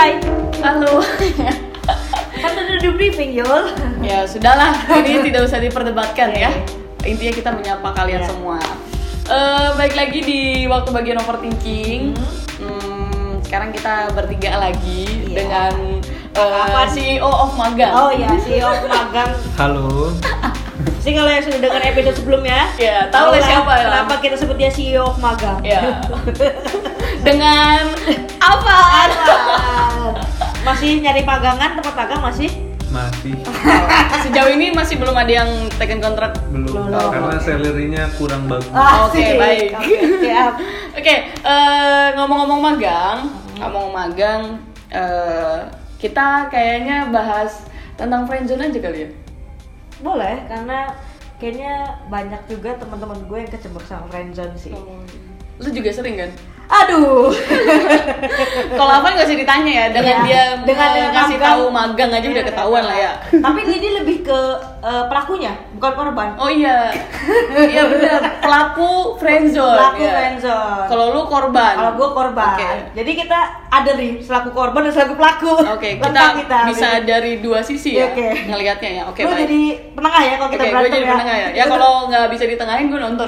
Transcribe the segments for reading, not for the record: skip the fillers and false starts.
Hai. Halo. Kan udah di briefing, Yul. Ya sudahlah, ini tidak usah diperdebatkan ya. Intinya kita menyapa kalian semua. Baik lagi di waktu bagian overthinking. Sekarang kita bertiga lagi dengan CEO of Magang. Oh iya, CEO of Magang. Halo. Sih kalau yang sudah dengar episode sebelumnya, Ya, tahu lah siapa ya. Kenapa kita sebut dia CEO of Magang? Ya. Dengan apa? Masih nyari magangan, tempat magang masih? Masih Sejauh ini masih belum ada yang taken kontrak. belum karena salary-nya kurang bagus. Oke, baik. Siap. Oke, ngomong-ngomong magang, kita kayaknya bahas tentang friendzone aja kali ya. Boleh, karena kayaknya banyak juga teman-teman gue yang kecebur sama friendzone sih. Lu juga sering kan? Aduh. Kalau apa nggak usah ditanya ya, dengan Iya, dia dengan ngasih magang. tahu magang aja udah ketahuan lah ya. Tapi ini lebih ke pelakunya, bukan korban. Oh iya, iya benar. Pelaku friendzone. Pelaku ya. friendzone. Kalau lu korban. Kalau gue korban. Oke. Jadi kita ada nih selaku korban dan selaku pelaku. Oke, Lengkap kita bisa dari dua sisi ya Oke. ngelihatnya ya. Oke, Lu baik. jadi penengah ya kalau kita Oke, gue berantem jadi penengah ya. Ya kalau nggak bisa ditengahin gue nonton.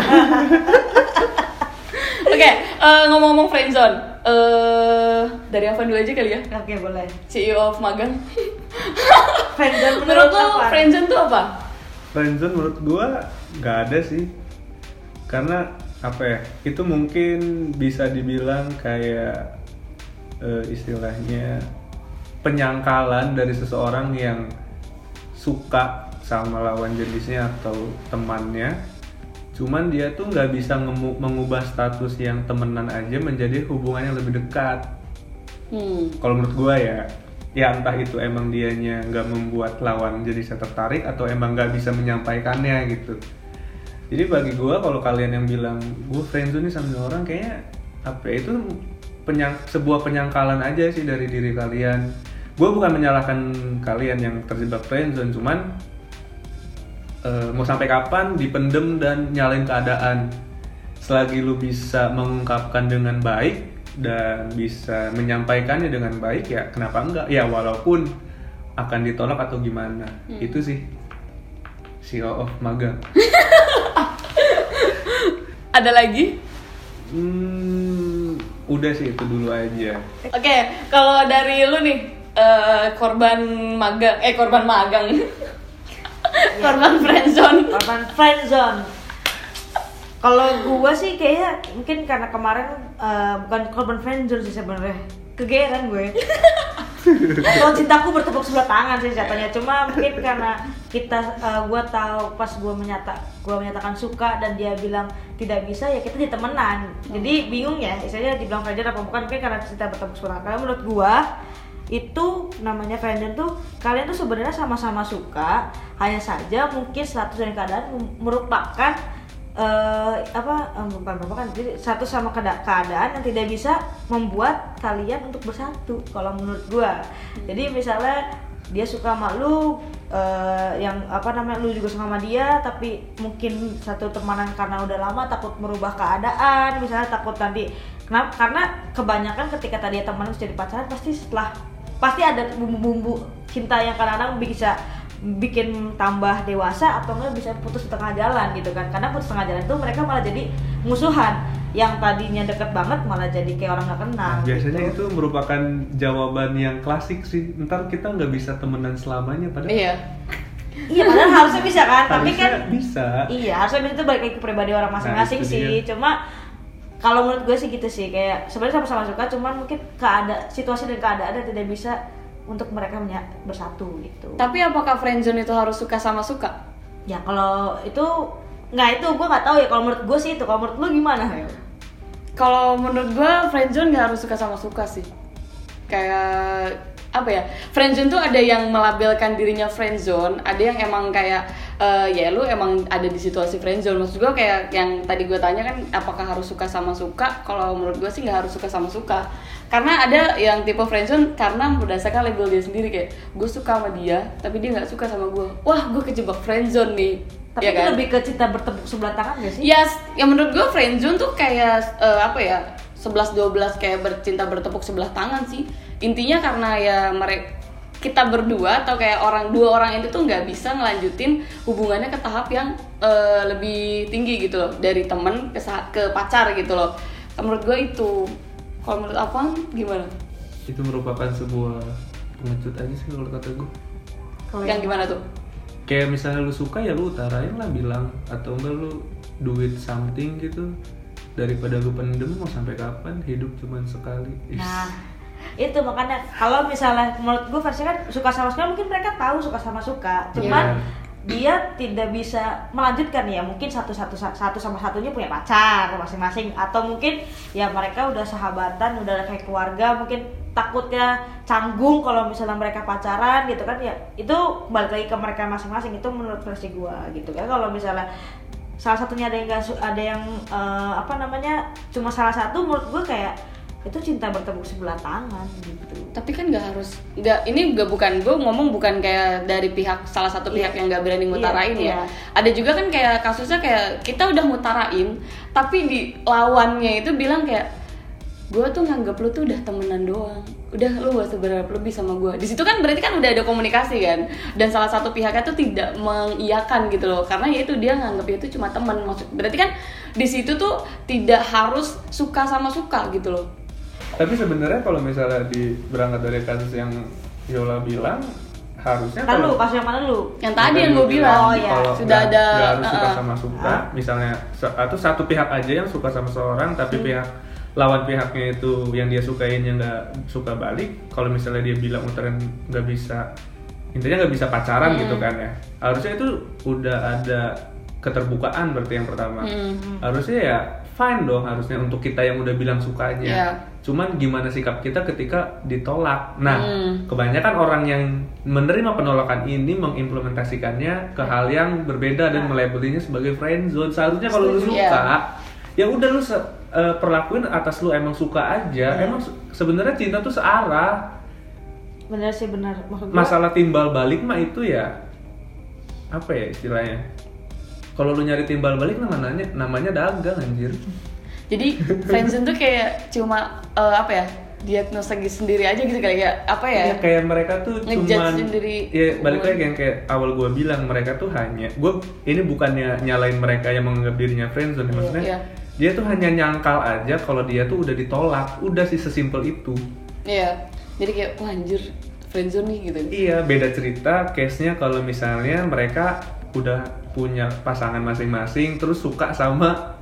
Oke, ngomong-ngomong friendzone, dari Afan dulu aja kali ya. Oke, boleh. CEO of Magang. Friendzone Menurut lo apa? friendzone tuh apa? Friendzone menurut gua nggak ada sih, karena apa ya? Itu mungkin bisa dibilang kayak istilahnya penyangkalan dari seseorang yang suka sama lawan jenisnya atau temannya. Cuman dia tuh nggak bisa mengubah status yang temenan aja menjadi hubungan yang lebih dekat. Kalau menurut gua ya entah itu emang dianya nggak membuat lawan jenisnya tertarik atau emang nggak bisa menyampaikannya gitu. Jadi bagi gua kalau kalian yang bilang gua friendzone nih sama orang, kayaknya apa ya, itu sebuah penyangkalan aja sih dari diri kalian. Gua bukan menyalahkan kalian yang terjebak friendzone, cuman mau sampai kapan dipendem dan nyalain keadaan. Selagi lu bisa mengungkapkan dengan baik dan bisa menyampaikannya dengan baik, ya kenapa enggak? Ya walaupun akan ditolak atau gimana. Itu sih CEO of Magang. Ada lagi? Udah sih itu dulu aja. Oke, kalau dari lu nih korban magang. Korban friendzone. Korban friendzone. Kalau gua sih kayaknya mungkin karena kemarin bukan korban friendzone sih sebenarnya. Kegeeran gue. Kalau cintaku bertepuk sebelah tangan sih jatuhnya. Cuma mungkin karena gua tahu pas gua menyatakan suka dan dia bilang tidak bisa, ya kita jadi temenan. Jadi bingung ya, istilahnya dibilang friendzone apa bukan, mungkin karena cinta bertepuk sebelah tangan. Karena menurut gua itu namanya friendzone tuh kalian tuh sebenarnya sama-sama suka, hanya saja mungkin status dan keadaan merupakan jadi satu sama keadaan yang tidak bisa membuat kalian untuk bersatu kalau menurut gua. Jadi misalnya dia suka sama lu, lu juga suka sama dia, tapi mungkin satu temanan karena udah lama takut merubah keadaan, misalnya takut nanti karena kebanyakan ketika tadi teman jadi pacaran pasti ada bumbu-bumbu cinta yang kadang-kadang bisa bikin tambah dewasa atau enggak bisa putus di tengah jalan gitu kan. Karena putus tengah jalan itu mereka malah jadi musuhan, yang tadinya deket banget malah jadi kayak orang nggak kenal. Biasanya gitu. itu merupakan jawaban yang klasik sih. Ntar kita nggak bisa temenan selamanya, padahal Iya, padahal harusnya bisa kan, tapi kan bisa. Iya, harusnya itu balik lagi ke pribadi orang masing-masing sih. Cuma kalau menurut gue sih gitu sih, kayak sebenarnya sama-sama suka, cuman mungkin situasi dan keadaan tidak bisa untuk mereka bersatu gitu. Tapi apakah friendzone itu harus suka sama suka? Ya kalau itu itu gue nggak tahu ya. Kalau menurut gue sih itu. Kalau menurut lu gimana? Kalau menurut gue friendzone nggak harus suka sama suka sih. Kayak apa ya? Friendzone tuh ada yang melabelkan dirinya friendzone, ada yang emang kayak ya lu emang ada di situasi friendzone. Maksud gue kayak yang tadi gue tanya kan, apakah harus suka sama suka? Kalau menurut gue sih nggak harus suka sama suka. Karena ada yang tipe friendzone karena berdasarkan label dia sendiri, kayak gue suka sama dia tapi dia nggak suka sama gue. Wah, gue kejebak friendzone nih. Tapi ya itu kan? lebih ke cinta bertepuk sebelah tangan gak sih? Yes, yang menurut gue friendzone tuh kayak 11-12 kayak cinta bertepuk sebelah tangan sih. intinya karena ya kita berdua atau kayak dua orang itu tuh nggak bisa ngelanjutin hubungannya ke tahap yang lebih tinggi gitu loh, dari temen ke pacar gitu loh. Menurut gue itu. Kalau menurut Afwan gimana? Itu merupakan sebuah pengecut aja sih kalau kata gue. Yang gimana tuh? Kayak misalnya lu suka ya lu utarain lah, bilang, atau enggak lu do it something gitu, daripada lu pendem mau sampai kapan, hidup cuman sekali. Nah itu makanya kalau misalnya menurut gue versi kan suka sama suka, mungkin mereka tahu suka sama suka, cuman dia tidak bisa melanjutkan ya, mungkin satu sama satunya punya pacar masing-masing, atau mungkin ya mereka udah sahabatan, udah kayak keluarga, mungkin takutnya canggung kalau misalnya mereka pacaran gitu kan, ya itu balik lagi ke mereka masing-masing. Itu menurut versi gue gitu kan. Kalau misalnya salah satunya ada yang cuma salah satu, menurut gue kayak itu cinta bertepuk sebelah tangan gitu. Tapi kan ini bukan gue ngomong bukan kayak dari pihak salah satu pihak yang nggak berani ngutarain ya. Ada juga kan kayak kasusnya kayak kita udah ngutarain tapi di lawannya itu bilang kayak gue tuh nganggap lu tuh udah temenan doang, udah lu gak usah berharap lebih sama gue. Di situ kan berarti kan udah ada komunikasi kan, dan salah satu pihaknya tuh tidak mengiyakan gitu loh, karena ya itu dia nganggap itu cuma teman. Berarti kan di situ tuh tidak harus suka sama suka gitu loh. Tapi sebenarnya kalau misalnya berangkat dari kasus yang Yola bilang, harusnya kalau kasus yang mana lu? Yang tadi yang gue bilang, sudah ada nggak harus suka sama suka, misalnya atau satu pihak aja yang suka sama seorang, tapi lawan pihaknya itu yang dia sukain yang nggak suka balik. Kalau misalnya dia bilang utarain nggak bisa, intinya nggak bisa pacaran gitu kan ya, harusnya itu udah ada keterbukaan. Berarti yang pertama harusnya ya fine dong, harusnya untuk kita yang udah bilang sukanya. Cuman gimana sikap kita ketika ditolak. Nah, kebanyakan orang yang menerima penolakan ini mengimplementasikannya ke hal yang berbeda dan melabelinya sebagai friendzone. Seharusnya kalau lu suka, ya udah lu perlakuin atas lu emang suka aja. Emang sebenarnya cinta tuh searah. Bener sih, bener. Masalah timbal balik mah itu ya apa ya istilahnya? Kalau lu nyari timbal balik namanya dagang anjir. Jadi friendzone tuh kayak cuma diagnosa sendiri aja gitu kali ya, ya kayak mereka tuh cuman sendiri. Ya balik lagi yang kayak awal gue bilang, mereka tuh ini bukannya nyalain mereka yang menganggap dirinya friendzone, maksudnya dia tuh hanya nyangkal aja kalau dia tuh udah ditolak, udah sih sesimpel itu. Iya, jadi kayak wah anjir friendzone nih gitu. Iya, beda cerita case-nya kalau misalnya mereka udah punya pasangan masing-masing terus suka sama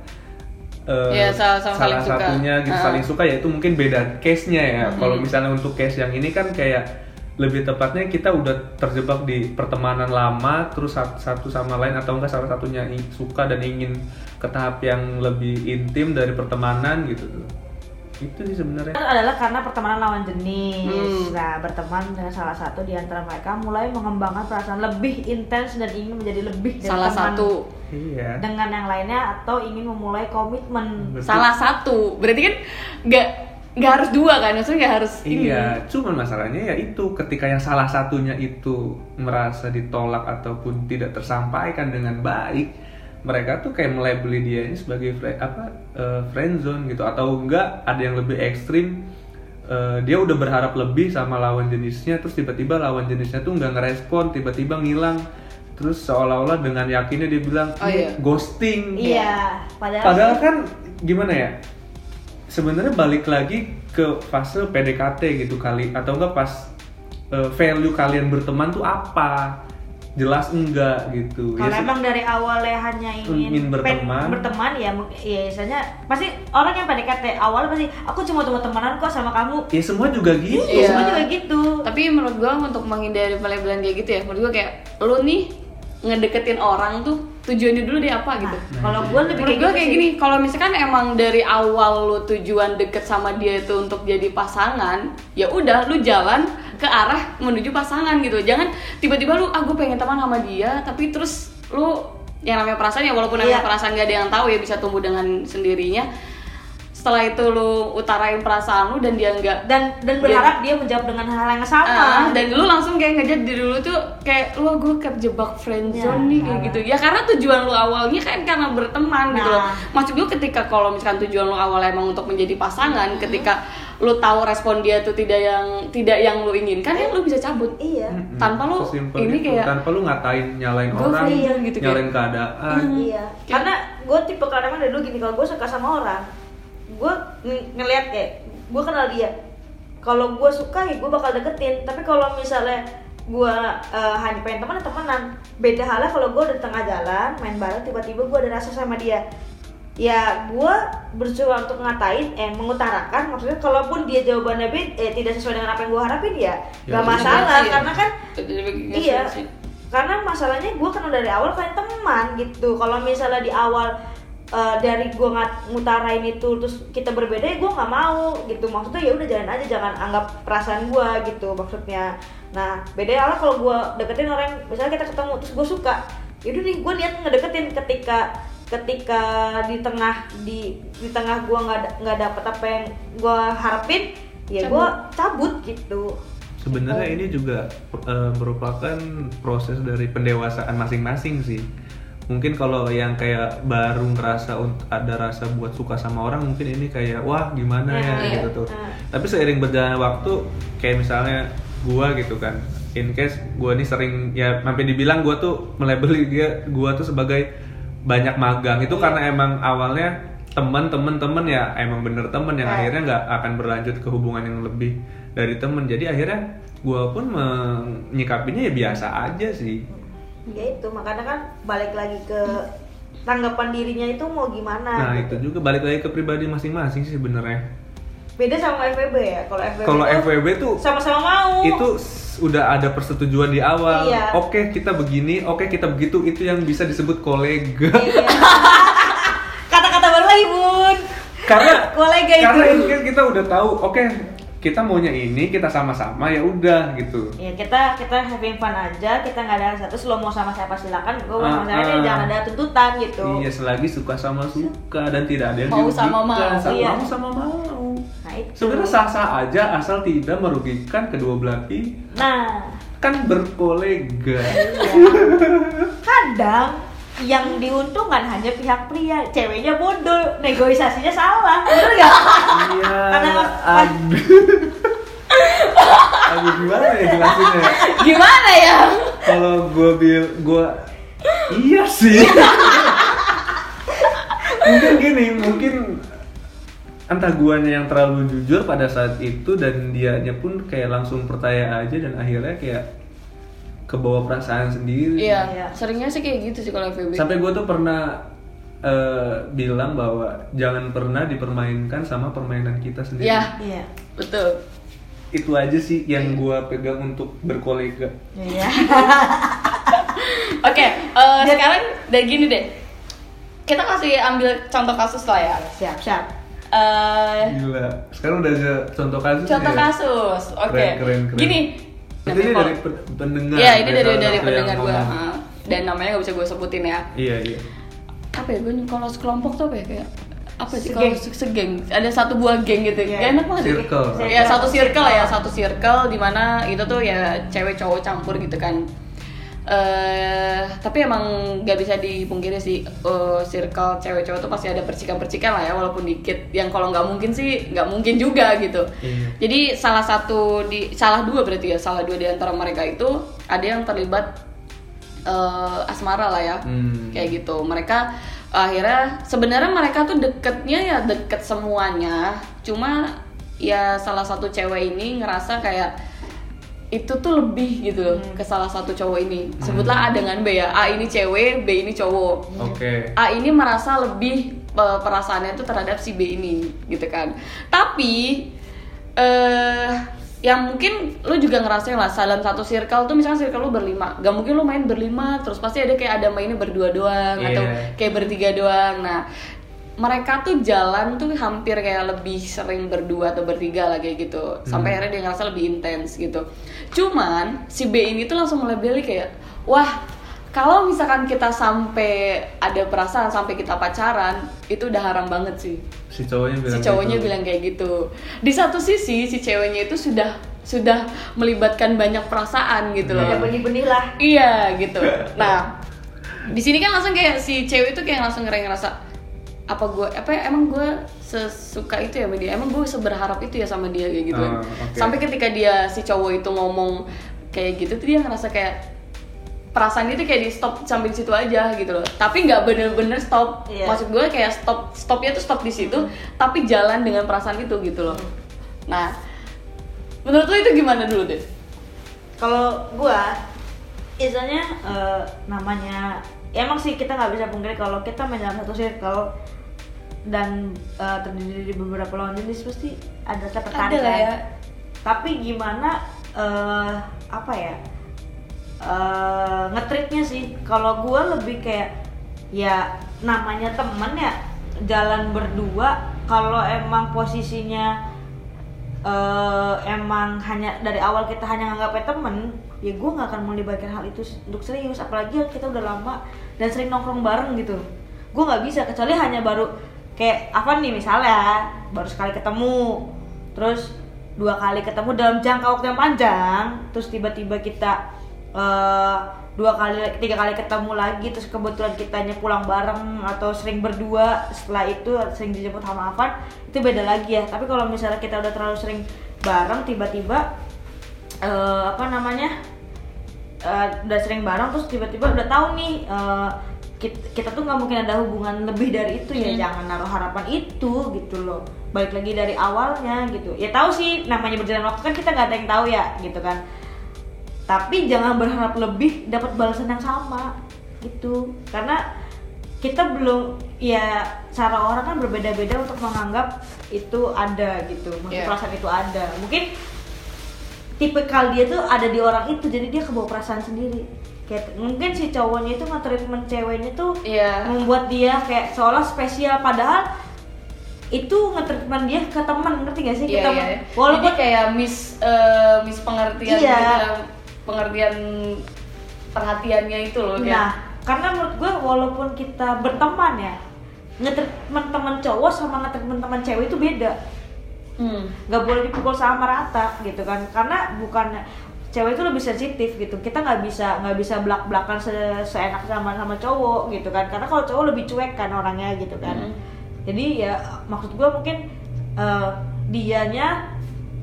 salah satunya gitu, saling suka, ya itu mungkin beda case-nya ya. Kalau misalnya untuk case yang ini kan kayak lebih tepatnya kita udah terjebak di pertemanan lama, terus satu sama lain atau enggak salah satunya suka dan ingin ke tahap yang lebih intim dari pertemanan gitu tuh. Itu sih sebenarnya adalah karena pertemanan lawan jenis. Nah, berteman dengan salah satu di antara mereka mulai mengembangkan perasaan lebih intens dan ingin menjadi lebih dari salah teman satu dengan yang lainnya, atau ingin memulai komitmen. Salah satu berarti kan nggak harus dua kan, maksudnya nggak harus cuman masalahnya ya itu ketika yang salah satunya itu merasa ditolak ataupun tidak tersampaikan dengan baik, mereka tuh kayak melabeli dia ini sebagai friendzone gitu, atau enggak ada yang lebih ekstrim, dia udah berharap lebih sama lawan jenisnya, terus tiba-tiba lawan jenisnya tuh nggak ngerespon, tiba-tiba ngilang, terus seolah-olah dengan yakinnya dia bilang ghosting. Padahal kan gimana ya, sebenarnya balik lagi ke fase PDKT gitu kali, atau enggak pas value kalian berteman tuh apa, jelas enggak gitu. Kalau emang dari awalnya hanya ingin berteman ya misalnya pasti orang yang PDKT awal pasti aku cuma temenan kok sama kamu. Ya semua juga gitu. Semua juga gitu. Tapi menurut gua untuk menghindari pelabelan kayak gitu ya, menurut gua kayak lu nih ngedeketin orang tuh tujuannya dulu dia apa gitu. Kalau gue lebih kayak gini, kalau misalkan emang dari awal lu tujuan deket sama dia itu untuk jadi pasangan, ya udah lu jalan ke arah menuju pasangan gitu. Jangan tiba-tiba lu gue pengen teman sama dia, tapi terus lu yang namanya perasaan ya walaupun namanya perasaan gak ada yang tahu ya, bisa tumbuh dengan sendirinya. Setelah itu lu utarain perasaan lu dan dia enggak dan berharap dia menjawab dengan hal yang sama, dan lu langsung kayak ngejat diri lu tuh kayak lu gue kejebak friendzone nih kayak gitu ya, karena tujuan lu awalnya kan karena berteman gitu loh. Maksud gue ketika kalau misalkan tujuan lu awal emang untuk menjadi pasangan, ketika lu tahu respon dia tuh tidak yang lu inginkan, ya lu bisa cabut. Iya. Tanpa lu Sesimpel ini itu. kayak tanpa lu nyalain Gua orang, friendzone gitu, nyalain kayak. keadaan. Iya. Karena gue tipe kadang dari dulu gini, kalau gue suka sama orang, gue ngeliat kayak gue kenal dia. Kalau gue suka ya gue bakal deketin. Tapi kalau misalnya gue hanya pengen temenan, beda halnya kalau gue di tengah jalan main bareng, tiba-tiba gue ada rasa sama dia, ya gue berusaha untuk mengutarakan, maksudnya kalaupun dia jawabannya tidak sesuai dengan apa yang gue harapin ya gak masalah, karena kan iya, karena masalahnya gue kenal dari awal kayak teman gitu. Kalau misalnya di awal dari gue ngutarain itu terus kita berbeda, ya gue nggak mau gitu. Maksudnya ya udah jalan aja, jangan anggap perasaan gue gitu maksudnya. Nah beda halnya kalau gue deketin orang, misalnya kita ketemu terus gue suka, yaudah nih gue niat ngedeketin, ketika di tengah gue nggak dapet apa yang gue harapin, ya gue cabut gitu. Sebenarnya ini juga merupakan proses dari pendewasaan masing-masing sih. Mungkin kalau yang kayak baru ngerasa ada rasa buat suka sama orang, mungkin ini kayak wah gimana ya gitu tuh. Tapi seiring berjalannya waktu, kayak misalnya gua gitu kan, in case gua nih sering ya sampai dibilang gua tuh melabeli gua tuh sebagai banyak magang. Itu karena emang awalnya temen ya emang bener temen yang akhirnya nggak akan berlanjut ke hubungan yang lebih dari temen. Jadi akhirnya gua pun menyikapinya ya biasa aja sih. Ya itu, makanya kan balik lagi ke tanggapan dirinya itu mau gimana. Nah gitu. itu juga balik lagi ke pribadi masing-masing sih sebenarnya. Beda sama FWB ya. Kalau FWB tuh sama-sama mau. Itu udah ada persetujuan di awal. Iya. Oke, kita begini, oke kita begitu, itu yang bisa disebut kolega. Iya. Kata-kata baru lagi Bun. Karena kolega itu. Karena ini kan kita udah tahu, oke kita maunya ini, kita sama-sama ya udah gitu. Ya kita having fun aja, kita nggak ada status, lo mau sama siapa silakan, gue mau sama siapa, jangan ada tuntutan gitu. Iya, selagi suka sama suka dan tidak ada yang mau sama mau. Iya. Mau sama mau. Nah itu. Sebenarnya sah-sah aja asal tidak merugikan kedua belah pihak. Nah, Kan berkolega. iya. Kadang yang diuntungkan hanya pihak pria, ceweknya bodoh, negosiasinya salah, bener nggak? Iya. Karena Aduh gimana ya jelasinnya? Gimana ya? Kalau gue iya sih. mungkin entah guanya yang terlalu jujur pada saat itu dan dianya pun kayak langsung percaya aja dan akhirnya kayak kebawa perasaan sendiri. Iya, seringnya sih kayak gitu sih kalau FWB. Sampai gue tuh pernah bilang bahwa jangan pernah dipermainkan sama permainan kita sendiri. Iya. Betul. Itu aja sih yang gue pegang untuk berkolega. Iya. Oke, sekarang udah gini deh. Kita kasih ambil contoh kasus lah ya. Siap. Gila. Sekarang udah ada contoh kasus. Contoh ya? kasus. Oke. Keren. Gini. Itu ini dari pendengar. Iya, ini dari salah satu pendengar yang gue. ngomong. Dan namanya gak bisa gue sebutin ya. Iya. Apa ya, gue kalau sekelompok tuh apa ya, kayak apa sih Segeng. kalau segeng, ada satu buah geng gitu. Iya. Gak enak banget. Circle. Ya satu circle di mana itu tuh ya cewek cowok campur gitu kan. Tapi emang gak bisa dipungkiri sih, circle cewek cowok tuh pasti ada percikan-percikan lah ya, walaupun dikit. Yang kalau nggak mungkin sih nggak mungkin juga gitu. Iya. Jadi salah dua di antara mereka itu ada yang terlibat asmara lah ya, kayak gitu. Mereka akhirnya sebenarnya mereka tuh deket semuanya, cuma ya salah satu cewek ini ngerasa kayak itu tuh lebih gitu ke salah satu cowok ini. Sebutlah A dengan B ya. A ini cewek, B ini cowok. Oke. A ini merasa lebih perasaannya tuh terhadap si B ini gitu kan. Tapi yang mungkin lu juga ngerasain lah, dalam satu circle tuh misalnya circle lu berlima, gak mungkin lu main berlima terus, pasti ada kayak ada mainnya berdua doang atau kayak bertiga doang. Nah mereka tuh jalan tuh hampir kayak lebih sering berdua atau bertiga lah kayak gitu, sampai akhirnya dia ngerasa lebih intens gitu. Cuman si B ini tuh langsung melebeli kayak, wah kalau misalkan kita sampai ada perasaan, sampai kita pacaran, itu udah haram banget sih. Si cowoknya bilang kayak gitu. Di satu sisi si ceweknya itu sudah melibatkan banyak perasaan gitu loh. Ada benih-benih lah. Iya gitu. Nah di sini kan langsung kayak si cewek itu kayak langsung ngerasa emang gue sesuka itu ya sama dia, emang gue seberharap itu ya sama dia kayak gitu kan. Okay. Sampai ketika dia si cowok itu ngomong kayak gitu tuh dia ngerasa kayak perasaan dia tuh kayak di stop sampai di situ aja gitu loh, tapi nggak bener-bener stop. Maksud gue kayak stopnya tuh stop di situ, tapi jalan dengan perasaan itu gitu loh. Nah, menurut lo itu gimana dulu deh? Kalau gue istilahnya namanya emang sih kita nggak bisa pungkiri kalau kita main dalam satu circle dan terdiri dari beberapa lawan jenis pasti ada ketertarikan. Ada lah ya. Tapi gimana apa ya nge-treatnya sih? Kalau gue lebih kayak ya namanya temen ya jalan berdua. Kalau emang posisinya emang hanya dari awal kita hanya nganggapnya temen, ya gue nggak akan melibatkan hal itu untuk serius. Apalagi kita udah lama dan sering nongkrong bareng gitu. Gue nggak bisa, kecuali hanya baru kayak apa nih misalnya baru sekali ketemu, terus 2 kali ketemu dalam jangka waktu yang panjang, terus tiba-tiba kita 3 kali ketemu lagi, terus kebetulan kitanya pulang bareng atau sering berdua, setelah itu sering dijemput sama Afan, itu beda lagi ya. Tapi kalau misalnya kita udah terlalu sering bareng, tiba-tiba udah sering bareng, terus tiba-tiba udah tahu nih kita tuh nggak mungkin ada hubungan lebih dari itu ya. Jangan naruh harapan itu gitu loh, balik lagi dari awalnya gitu ya. Tahu sih namanya berjalan waktu kan, kita nggak ada yang tahu ya gitu kan, tapi jangan berharap lebih dapat balasan yang sama gitu, karena kita belum, ya cara orang kan berbeda-beda untuk menganggap itu ada gitu, maksud perasaan itu ada. Mungkin tipikal dia tuh ada di orang itu, jadi dia kebawa perasaan sendiri. Kayak mungkin si cowoknya itu nge-treatment ceweknya tuh membuat dia kayak seolah spesial, padahal itu nge-treatment dia ke teman, ngerti gak sih? Ke teman. Walaupun jadi kayak miss pengertian pengertian perhatiannya itu loh. Nah, karena menurut gue walaupun kita berteman ya, nge-treatment teman cowok sama nge-treatment teman cewek itu beda. Gak boleh dipukul sama rata gitu kan, karena bukan cewek itu lebih sensitif gitu, kita nggak bisa belak-belakan seenak sama cowok gitu kan, karena kalau cowok lebih cuek kan orangnya gitu kan. Jadi ya maksud gue mungkin dianya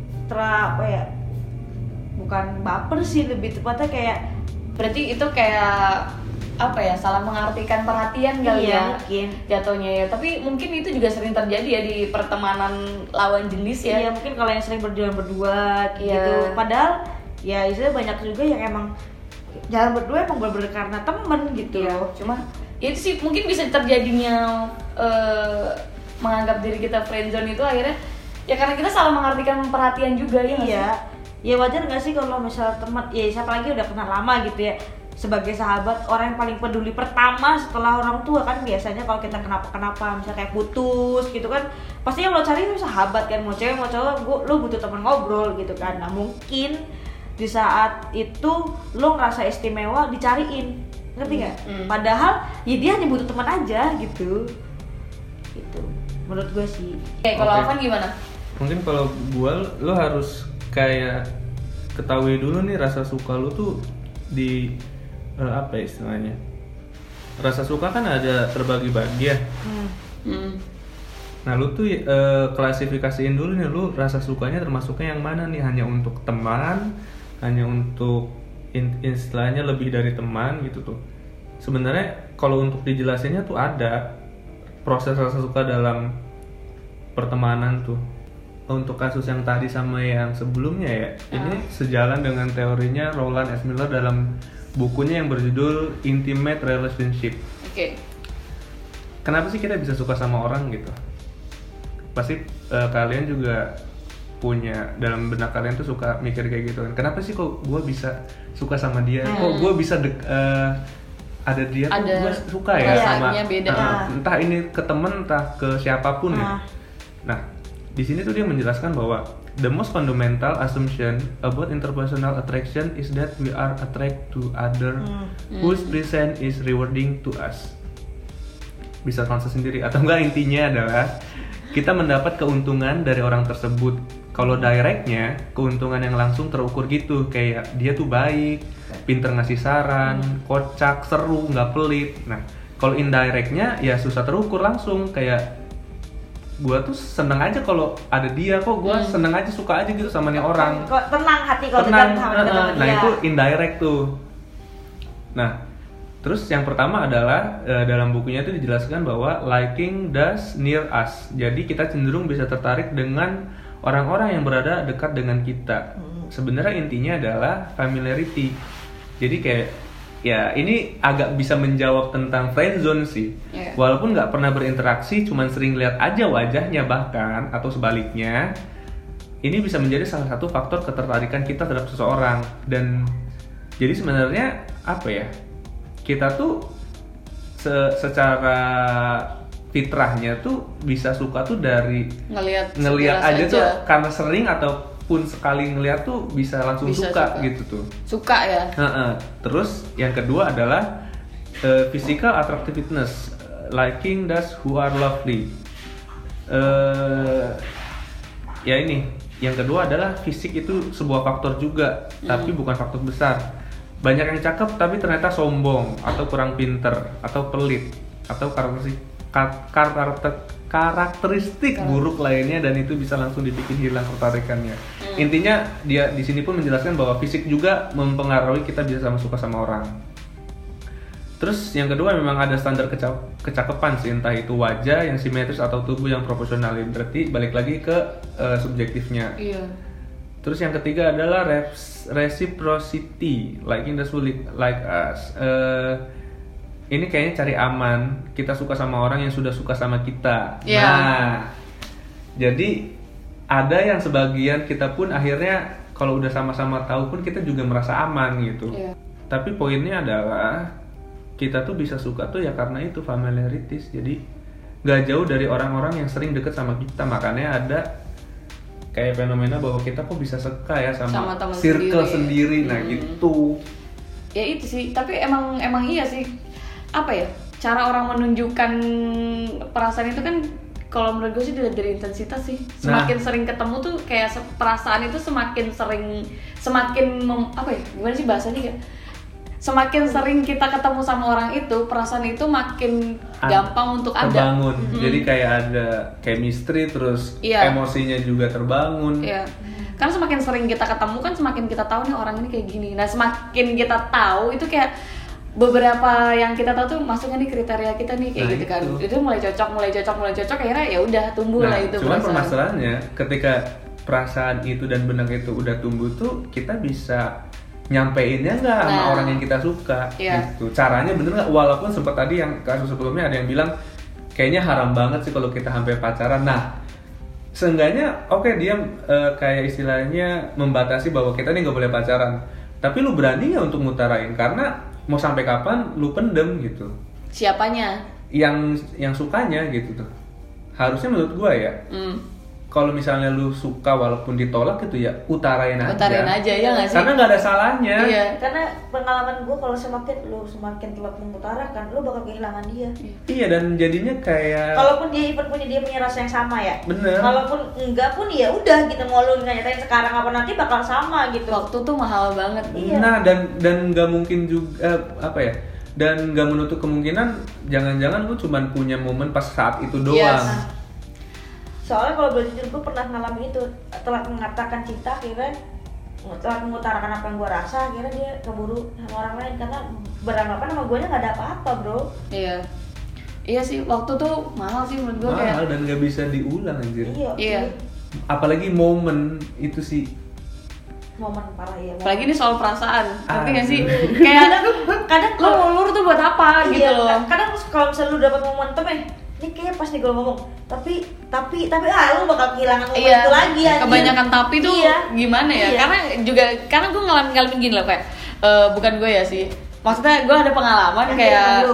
bukan baper sih, lebih tepatnya kayak berarti itu kayak apa ya, salah mengartikan perhatian kali ya mungkin jatuhnya ya. Tapi mungkin itu juga sering terjadi ya di pertemanan lawan jenis ya. Iya, mungkin kalau yang sering berjalan berdua gitu. Padahal ya istilahnya banyak juga yang emang jalan berdua emang bener-bener karena temen gitu. Cuma ya itu sih mungkin bisa terjadinya menganggap diri kita friendzone itu akhirnya ya karena kita salah mengartikan perhatian juga ya. Iya. Ya wajar nggak sih kalau misal teman, ya siapa lagi udah kenal lama gitu ya, sebagai sahabat orang yang paling peduli pertama setelah orang tua kan biasanya kalau kita kenapa misalnya kayak putus gitu kan, pasti yang lo cari itu sahabat kan, mau cewek mau cowok, lo butuh teman ngobrol gitu kan. Nah mungkin di saat itu lo ngerasa istimewa dicariin, ngerti nggak? Padahal ya dia hanya butuh teman aja gitu menurut gue sih. Kalau Afan gimana? Mungkin kalau gue, lo harus kayak ketahui dulu nih rasa suka lo tuh di apa istilahnya, rasa suka kan ada terbagi-bagi ya. Nah lu tuh klasifikasiin dulu nih, lu rasa sukanya termasuknya yang mana nih, hanya untuk teman, hanya untuk istilahnya lebih dari teman gitu tuh. Sebenarnya kalau untuk dijelasinnya tuh ada proses rasa suka dalam pertemanan tuh. Untuk kasus yang tadi sama yang sebelumnya ya, ini sejalan dengan teorinya Rowland S. Miller dalam bukunya yang berjudul Intimate Relationship. Kenapa sih kita bisa suka sama orang gitu? Pasti kalian juga punya dalam benak kalian tuh suka mikir kayak gitu kan. Kenapa sih kok gue bisa suka sama dia? Kok gue bisa ada dia tuh gue suka ya sama beda. Entah ini ke temen entah ke siapapun ya. Nah, di sini tuh dia menjelaskan bahwa the most fundamental assumption about interpersonal attraction is that we are attracted to other whose presence is rewarding to us. Bisa translate sendiri atau enggak, intinya adalah kita mendapat keuntungan dari orang tersebut. Kalau directnya, keuntungan yang langsung terukur gitu, kayak dia tuh baik, pinter ngasih saran, kocak, seru, nggak pelit. Nah, Kalau indirectnya ya susah terukur langsung, kayak gue tuh seneng aja kalau ada dia, kok gue seneng aja, suka aja gitu sama nih orang. Kok tenang hati kalau Tenang, dekat sama dia. nah itu indirect tuh. Nah, terus yang pertama adalah dalam bukunya itu dijelaskan bahwa liking does near us. Jadi kita cenderung bisa tertarik dengan orang-orang yang berada dekat dengan kita. Sebenarnya intinya adalah familiarity. Jadi kayak ya ini agak bisa menjawab tentang friendzone sih. Walaupun nggak pernah berinteraksi, cuman sering lihat aja wajahnya bahkan, atau sebaliknya, ini bisa menjadi salah satu faktor ketertarikan kita terhadap seseorang. Dan jadi sebenarnya apa ya, kita tuh secara fitrahnya tuh bisa suka tuh dari ngelihat aja tuh, karena sering ataupun sekali ngelihat tuh bisa langsung suka gitu tuh. Suka ya. Terus yang kedua adalah physical attractiveness, liking those who are lovely. Ya ini, yang kedua adalah fisik itu sebuah faktor juga, tapi bukan faktor besar. Banyak yang cakep tapi ternyata sombong atau kurang pinter atau pelit atau karakteristik buruk lainnya, dan itu bisa langsung dibikin hilang ketertarikannya. Intinya dia di sini pun menjelaskan bahwa fisik juga mempengaruhi kita bisa sama suka sama orang. Terus yang kedua memang ada standar kecakapan sih, entah itu wajah yang simetris atau tubuh yang proporsional. Berarti balik lagi ke subjektifnya. Terus yang ketiga adalah reciprocity, liking those who like us. Ini kayaknya cari aman, kita suka sama orang yang sudah suka sama kita. Nah, jadi ada yang sebagian kita pun akhirnya kalau udah sama-sama tahu pun kita juga merasa aman gitu. Tapi poinnya adalah kita tuh bisa suka tuh ya karena itu familiarities. Jadi gak jauh dari orang-orang yang sering deket sama kita. Makanya ada kayak fenomena bahwa kita kok bisa suka ya sama circle sendiri. Nah gitu. Ya itu sih, tapi emang iya sih. Apa ya, cara orang menunjukkan perasaan itu kan kalau menurut gue sih dilihat dari intensitas sih. Semakin sering ketemu tuh kayak perasaan itu semakin apa ya, gimana sih bahasanya ya, semakin sering kita ketemu sama orang itu, perasaan itu makin gampang untuk terbangun. Jadi kayak ada chemistry, terus emosinya juga terbangun. Karena semakin sering kita ketemu kan semakin kita tahu nih orang ini kayak gini. Nah semakin kita tahu itu kayak beberapa yang kita tahu tuh masuknya nih kriteria kita nih kayak gitu kan. Itu mulai cocok akhirnya ya udah tumbuh lah itu. Cuman permasalahannya ketika perasaan itu dan benang itu udah tumbuh tuh, kita bisa nyampeinnya nggak sama orang yang kita suka gitu. Caranya bener nggak? Walaupun sempat tadi yang kasus sebelumnya ada yang bilang kayaknya haram banget sih kalau kita sampai pacaran. Nah, seenggaknya dia kayak istilahnya membatasi bahwa kita nih nggak boleh pacaran. Tapi lu berani nggak untuk ngutarain? Karena mau sampai kapan lu pendem gitu? Siapanya? Yang sukanya gitu tuh. Harusnya menurut gua ya. Kalau misalnya lu suka walaupun ditolak gitu ya utarain aja ya nggak sih? Karena nggak ada salahnya. Karena pengalaman gue kalau semakin telat mengutarakan, lu bakal kehilangan dia. Dan jadinya kayak kalaupun dia punya rasa yang sama ya. Bener. Kalaupun enggak pun ya udah gitu, mau lu nyatain sekarang apa nanti bakal sama gitu. Waktu tuh mahal banget. Nah dan nggak mungkin juga dan nggak menutup kemungkinan jangan-jangan lu cuma punya momen pas saat itu doang. Soalnya kalau boleh jujur, gue pernah ngalamin itu. Telat mengatakan cinta, akhirnya telat mengutarakan apa yang gue rasa, akhirnya dia keburu sama orang lain karena beranggapan sama gue nya nggak ada apa-apa, bro. Iya sih, waktu tuh mahal sih menurut gue. Mahal dan nggak bisa diulang anjir. Iya. Apalagi momen itu sih. Momen parah ya. Apalagi ini soal perasaan, ngerti nggak sih? Kayak kadang lo ngulur tuh buat apa gitu loh. Kadang kalau misalnya lu dapat momentum ini kayak pas nih gue ngomong tapi lu bakal kehilangan momen itu lagi ya. Kebanyakan tapi tuh gimana ya? Karena gue ngalamin gini loh kayak bukan gue ya sih. Maksudnya gue ada pengalaman kayak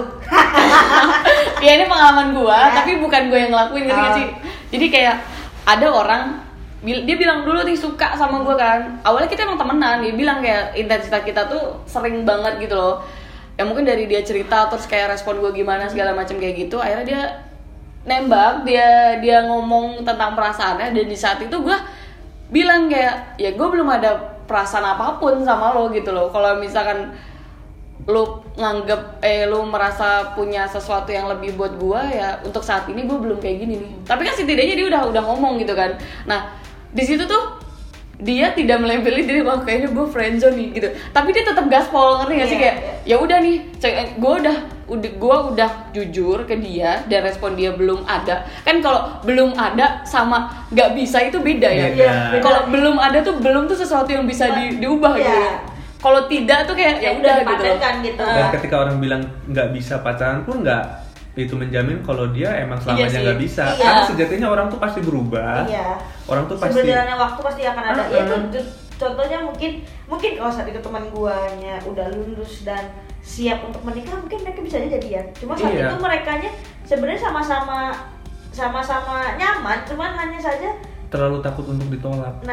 ya ini pengalaman gue, tapi bukan gue yang ngelakuin gitu sih. Jadi kayak ada orang dia bilang dulu nih suka sama gue kan. Awalnya kita emang temenan, dia bilang kayak intensitas kita tuh sering banget gitu loh. Ya mungkin dari dia cerita terus kayak respon gue gimana segala macam kayak gitu, akhirnya dia nembak, dia ngomong tentang perasaannya, dan di saat itu gue bilang kayak ya gue belum ada perasaan apapun sama lo gitu loh. Kalau misalkan lu nganggep lu merasa punya sesuatu yang lebih buat gua, ya untuk saat ini gua belum kayak gini nih. Tapi kan setidaknya dia udah ngomong gitu kan. Nah di situ tuh dia tidak melabeli diri, wah kayaknya gue friendzone nih gitu, tapi dia tetap gaspol, ngerti gak sih? Kayak ya udah nih, gue udah jujur ke dia dan respon dia belum ada. Kan kalau belum ada sama nggak bisa itu beda ya. Kalau belum ada tuh belum tuh sesuatu yang bisa diubah gitu ya. Kalau tidak tuh kayak ya udah gitu. Dan ketika orang bilang nggak bisa pacaran pun nggak itu menjamin kalau dia emang selamanya nggak bisa. Karena sejatinya orang tuh pasti berubah. Orang tuh pasti sebenarnya waktu pasti akan ada. Ya itu contohnya mungkin kalau saat itu teman guanya udah lulus dan siap untuk menikah, mungkin mereka bisa aja jadian. Cuma saat itu merekanya sebenarnya sama-sama nyaman, cuman hanya saja terlalu takut untuk ditolak.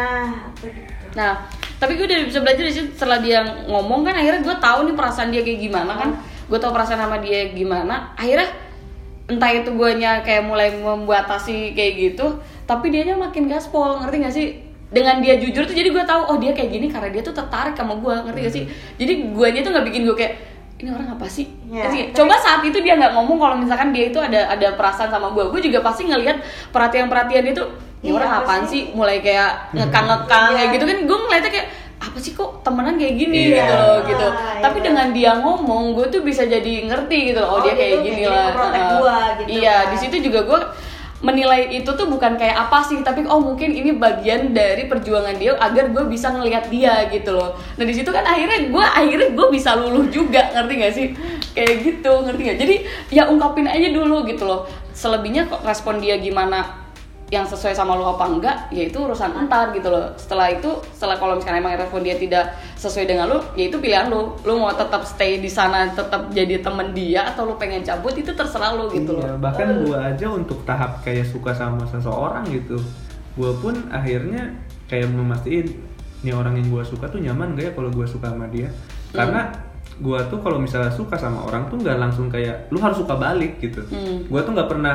Nah, tapi gue udah bisa belajar di situ. Setelah dia ngomong kan, akhirnya gue tahu nih perasaan dia kayak gimana kan. Gue tahu perasaan sama dia gimana. Akhirnya entah itu guanya kayak mulai membatasi kayak gitu, tapi dianya makin gaspol, ngerti gak sih? Dengan dia jujur tuh jadi gue tahu, oh dia kayak gini karena dia tuh tertarik sama gue, ngerti gak sih? Jadi guanya tuh nggak bikin gue kayak ini orang apa sih? Coba saat itu dia nggak ngomong kalau misalkan dia itu ada perasaan sama gue juga pasti ngelihat perhatian itu, ini orang apaan sih? Mulai kayak ngekang kayak gitu kan, gue ngeliatnya kayak apa sih kok temenan kayak gini gitu loh gitu. Tapi dengan dia ngomong, gue tuh bisa jadi ngerti gitu loh. Oh dia kayak gini lah. Gitu di situ juga gue menilai itu tuh bukan kayak apa sih, tapi oh mungkin ini bagian dari perjuangan dia agar gue bisa ngelihat dia gitu loh. Nah di situ kan akhirnya gue bisa luluh juga, ngerti gak sih? Kayak gitu, ngerti gak? Jadi ya ungkapin aja dulu gitu loh. Selebihnya kok respon dia gimana, yang sesuai sama lu apa enggak, ya itu urusan entar gitu loh. Setelah kalau misalnya emang respon dia tidak sesuai dengan lu, ya itu pilihan lu. Lu mau tetap stay di sana, tetap jadi temen dia, atau lu pengen cabut, itu terserah lu gitu loh. Bahkan gua aja untuk tahap kayak suka sama seseorang gitu, gua pun akhirnya kayak memastiin nih orang yang gua suka tuh nyaman gak ya kalau gua suka sama dia. Karena gua tuh kalau misalnya suka sama orang tuh nggak langsung kayak lu harus suka balik gitu. Gua tuh nggak pernah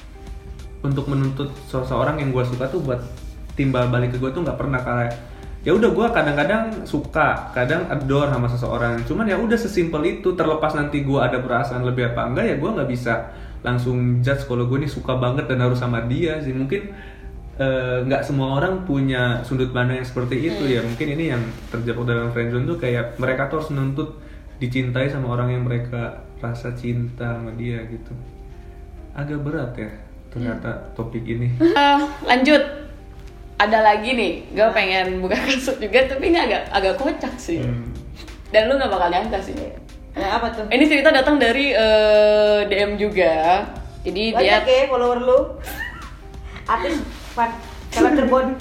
untuk menuntut seseorang yang gue suka tuh buat timbal balik ke gue tuh nggak pernah. Kayak ya udah gue kadang-kadang suka, kadang adore sama seseorang, cuman ya udah sesimpel itu. Terlepas nanti gue ada perasaan lebih apa enggak, ya gue nggak bisa langsung judge kalau gue nih suka banget dan harus sama dia sih. Mungkin nggak semua orang punya sudut pandang yang seperti itu ya. Mungkin ini yang terjebak dalam friendzone tuh kayak mereka tuh harus menuntut dicintai sama orang yang mereka rasa cinta sama dia gitu. Agak berat ya ternyata topik ini. Lanjut, ada lagi nih, gue pengen buka kasus juga, tapi ini agak kocak sih. Dan lu nggak bakal nyangka sih. Apa tuh? Ini cerita datang dari DM juga. Jadi banyak dia follower lu. Artis kalau terbon.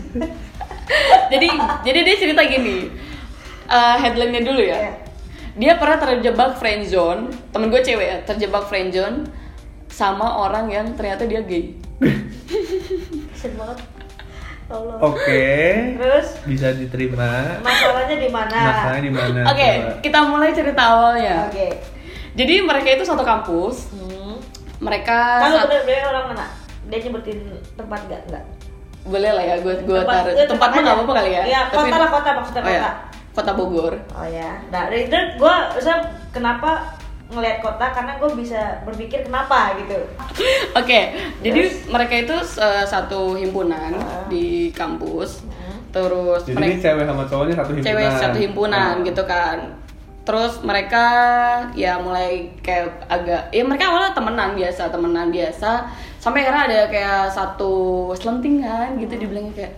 jadi dia cerita gini. Headline-nya dulu ya. Dia pernah terjebak friendzone, temen gue cewek ya, terjebak friendzone sama orang yang ternyata dia gay. Kasian banget. Allah. Oke. Terus bisa diterima. Masalahnya di mana? Oke, kita mulai cerita awalnya. Jadi mereka itu satu kampus. Mereka kalau bener-bener orang mana? Dia nyebutin tempat enggak? Boleh lah ya, gue taruh. Tempatnya enggak apa-apa kali ya. Iya, kota maksudnya kota. Ya, kota Bogor. Oh ya. Nah, dari itu gue kenapa ngelihat kota, karena gue bisa berpikir kenapa gitu. Oke, jadi mereka itu satu himpunan di kampus. Terus jadi ini cewek sama cowoknya satu himpunan. Cewek satu himpunan gitu kan. Terus mereka ya mulai kayak agak, ya mereka awalnya temenan biasa. Sampai akhirnya ada kayak satu selentingan gitu, dibilangnya kayak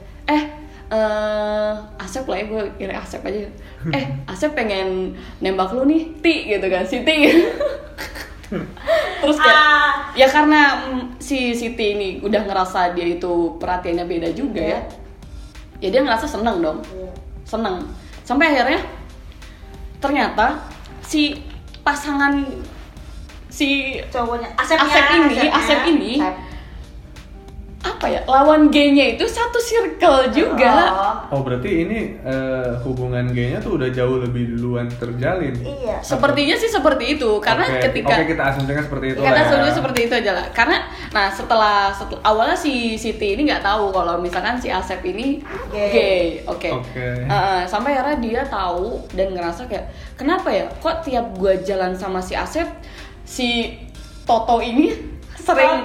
Asep lah ya, gue kira Asep aja. Asep pengen nembak lu nih, Ti gitu kan, si Ti. Terus kayak ya karena si Ti ini udah ngerasa dia itu perhatiannya beda juga ya. Ya dia ngerasa seneng dong. Seneng. Sampai akhirnya ternyata si pasangan si cowoknya Asep ini apa ya, lawan gay-nya itu satu circle juga. Oh berarti ini hubungan gaynya tuh udah jauh lebih duluan terjalin. Iya. Sepertinya sih seperti itu, karena ketika kita asumsikan seperti itu. Kita asumsinya seperti itu aja lah. Karena nah setelah awalnya si Siti ini nggak tahu kalau misalkan si Asep ini gay. Oke. Sampai akhirnya dia tahu dan ngerasa kayak kenapa ya kok tiap gua jalan sama si Asep, si Toto ini sering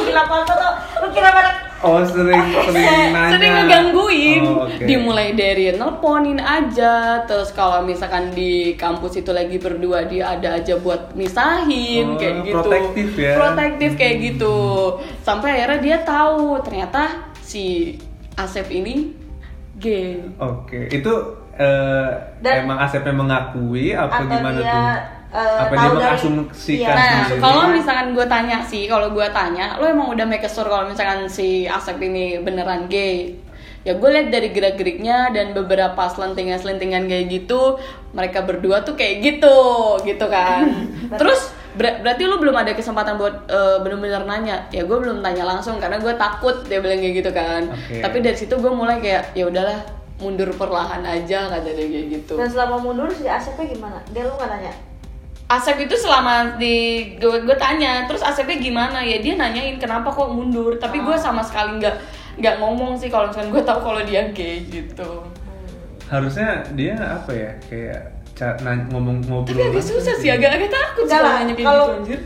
lu kira mana? Oh sering nanya, sering ngegangguin. Okay. Dimulai dari nelponin aja, terus kalau misalkan di kampus itu lagi berdua dia ada aja buat misahin kayak gitu. Protektif kayak gitu. Sampai akhirnya dia tahu ternyata si Asep ini gay. Oke. Itu emang Asepnya mengakui apa gimana dia, tuh? Apa dia mengasumsikan Nah, sendiri? kalau misalkan gue tanya, lo emang udah make sure kalau misalkan si Asep ini beneran gay? Ya gue lihat dari gerak-geriknya dan beberapa selentingan kayak gitu, mereka berdua tuh kayak gitu kan. Terus berarti lo belum ada kesempatan buat bener-bener nanya. Ya gue belum tanya langsung karena gue takut dia bilang kayak gitu kan. Tapi dari situ gue mulai kayak ya udahlah, mundur perlahan aja kata dia kayak gitu. Dan selama mundur si Asepnya gimana? Dia lu nggak nanya? Asep itu selama di gue tanya, terus Asepnya gimana ya, dia nanyain kenapa kok mundur, tapi gue sama sekali nggak ngomong sih kalau misalkan gue tahu kalau dia gay gitu. Harusnya dia apa ya kayak ngobrol. Tapi agak susah sih, agak takut sih kalau nanya kayak kalau, gitu anjir.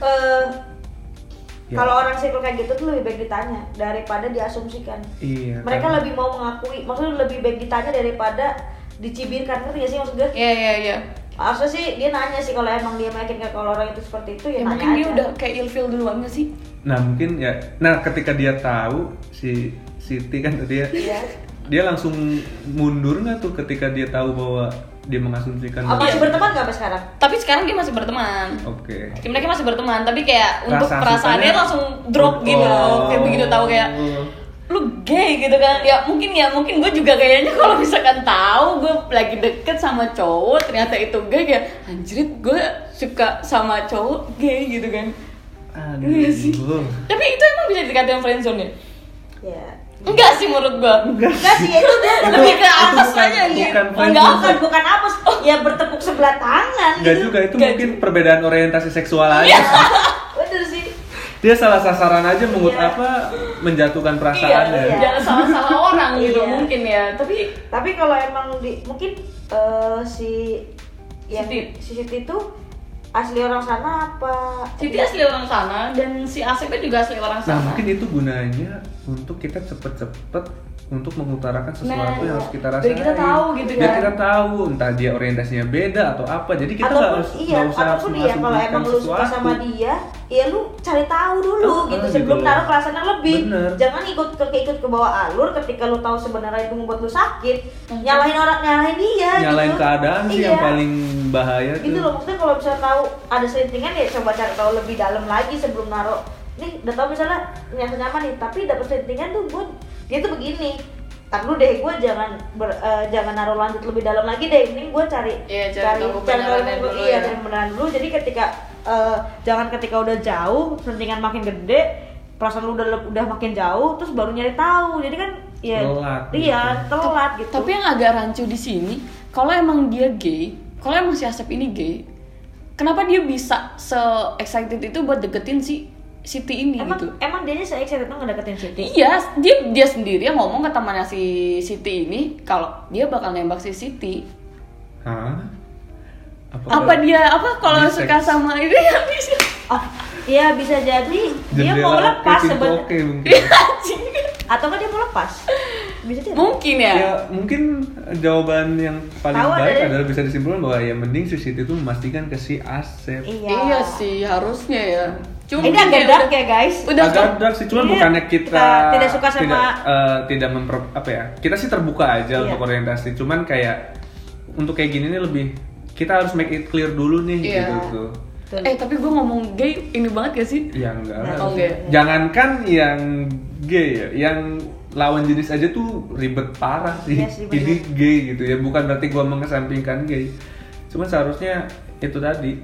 Kalau orang circle kayak gitu tuh lebih baik ditanya daripada diasumsikan. Iya. Mereka lebih mau mengakui, maksudnya lebih baik ditanya daripada dicibirkan, ngerti gak sih maksud gue? Iya. Maksudnya sih dia nanya sih kalau emang dia meyakinkan kalau orang itu seperti itu ya nanya mungkin aja. dia udah kayak ilfeel duluan gak sih? Nah mungkin ya. Nah ketika dia tahu si Siti kan tadi ya, dia langsung mundur nggak tuh ketika dia tahu bahwa dia mengasumsikan? Masih berteman nggak sampai sekarang? Tapi sekarang dia masih berteman. Oke. Mereka masih berteman, tapi kayak untuk perasaannya langsung drop gitu loh. Kayak begitu tahu kayak lu gay gitu kan. Ya mungkin gue juga kayaknya kalau misalkan tahu gue lagi deket sama cowok ternyata itu gay, kayak anjrit gue suka sama cowok gay gitu kan. Iya sih. Tapi itu emang bisa dikatain friendzone ya? Ya. Enggak sih menurut gue. Enggak sih, itu dia lebih ke apes aja gitu. Bukan apes, ya bertepuk sebelah tangan. Enggak juga, itu mungkin perbedaan orientasi seksual aja. Bener sih. Dia salah sasaran aja menjatuhkan perasaannya. Iya. Jangan salah orang gitu mungkin ya. Tapi kalau emang mungkin si Siti itu asli orang sana apa? Siti asli orang sana dan si Asepnya juga asli orang sana. Nah mungkin itu gunanya untuk kita cepet-cepet untuk mengutarakan sesuatu yang harus kita rasain. Biar kita tahu gitu kan. Biar kita tahu entah dia orientasinya beda atau apa. Jadi kita nggak usah ataupun dia kalau emang lu suka sama dia, ya lu cari tahu dulu gitu sebelum naruh perasaan yang lebih. Bener. Jangan ikut ke bawah alur ketika lu tahu sebenarnya itu membuat lu sakit. Nyalahin dia. Nyalahin gitu. Keadaan sih yang paling bahaya tuh. Gitu loh, maksudnya kalau bisa tahu ada selentingan ya coba cari tahu lebih dalam lagi sebelum naruh. Nih udah tahu misalnya nyaman nih, tapi dapet selentingan tuh dia tuh begini. Tak dulu deh, gue jangan naruh lanjut lebih dalam lagi deh. Mending gue cari kebenaran dulu. Jadi ketika jangan ketika udah jauh, selentingan makin gede, perasaan lu udah makin jauh, terus baru nyari tahu. Jadi kan ya telat gitu. Tapi yang agak rancu di sini, kalau emang dia gay, kalau emang si Asep ini gay, kenapa dia bisa se-excited itu buat deketin si Siti ini gitu? Emang dia se-excited itu ngedeketin Siti? Iya, dia sendiri yang ngomong ke temannya si Siti ini kalau dia bakal nembak si Siti. Hah? Kalau suka sama ini ya bisa. Oh, iya bisa jadi dia mau lepas sebenarnya. Atau kan dia mau lepas? Bisa jadi. Mungkin ya. Ya mungkin jawaban yang paling baik adalah bisa disimpulkan bahwa ya mending si Siti itu memastikan ke si Asep. Iya sih harusnya ya. Cuma ini agak dark ya guys. Agak dark sih, cuman bukannya kita tidak suka sama kita sih terbuka aja untuk orientasi. Cuman kayak untuk kayak gini nih lebih kita harus make it clear dulu nih gitu. Tapi gue ngomong gay ini banget gak sih? Ya enggak lah. Okay. Jangankan yang gay ya, yang lawan jenis aja tuh ribet parah sih. Yes, ini gay gitu ya, bukan berarti gue mengesampingkan gay. Cuman seharusnya itu tadi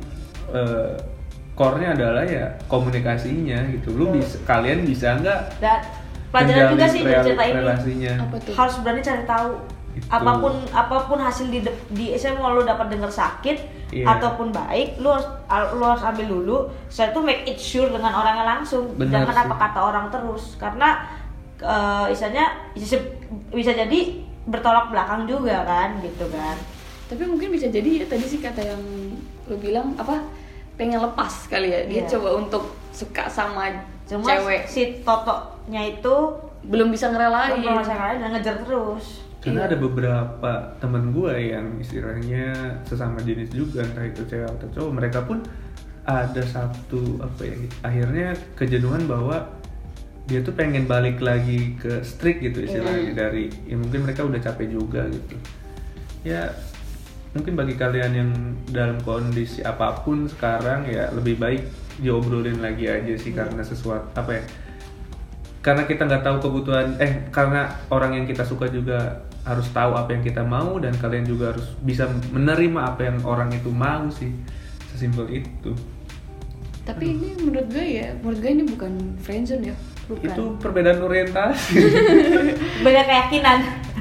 core-nya adalah ya komunikasinya gitu. Kalian bisa nggak pelajaran juga sih dari cerita ini. relasinya. Apa tuh? Harus berani cari tahu. Itu. Apapun hasil di SMA lu dapat dengar sakit ataupun baik, lu harus ambil dulu. Setelah itu make it sure dengan orangnya langsung. Bener Jangan sih. apa kata orang terus, karena istilahnya bisa jadi bertolak belakang juga kan, gitu kan. Tapi mungkin bisa jadi ya tadi sih kata yang lu bilang apa, pengen lepas kali ya, dia Iya. coba untuk suka sama Cuma cewek, si Totonya itu belum bisa ngerelain. belum bisa ngalahin dan ngejar terus. Karena Iya. ada beberapa teman gue yang istilahnya sesama jenis juga, entah itu cewek atau cowok, mereka pun ada satu apa ya, akhirnya kejenuhan bahwa dia tuh pengen balik lagi ke strict gitu istilahnya, dari ya mungkin mereka udah capek juga gitu. Ya mungkin bagi kalian yang dalam kondisi apapun sekarang ya lebih baik diobrolin lagi aja sih, karena sesuatu apa ya, karena kita nggak tahu kebutuhan karena orang yang kita suka juga harus tahu apa yang kita mau, dan kalian juga harus bisa menerima apa yang orang itu mau sih, sesimpel itu. Tapi ini menurut gue ini bukan friendzone ya. Bukan. Itu perbedaan orientasi. Beda keyakinan.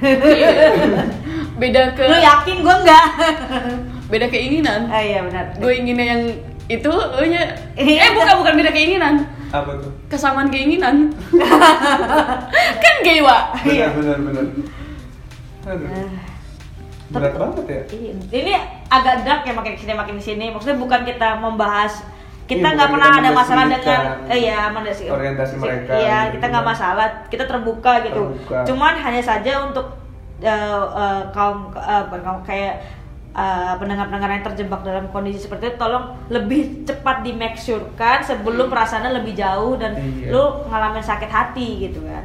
Beda ke Lu yakin, gue enggak. beda keinginan. Iya benar. Gue inginnya yang itu, lu nya Iya. bukan beda keinginan. Apa tuh? Kesamaan keinginan. Kan gay, Wak. Iya. Benar. Aduh. Berat banget ya. Iya. Ini agak dark ya makin kesini. Maksudnya bukan kita membahas, kita Iya, nggak bukan pernah kita ada masalah dengan mendeskripsikan orientasi mereka, Iya, gitu. kita nggak masalah, kita terbuka gitu. Terbuka. Cuman hanya saja untuk kaum kayak pendengar-pendengar yang terjebak dalam kondisi seperti itu, tolong lebih cepat di make sure kan sebelum perasaannya lebih jauh dan Iya. lu ngalamin sakit hati gitu kan.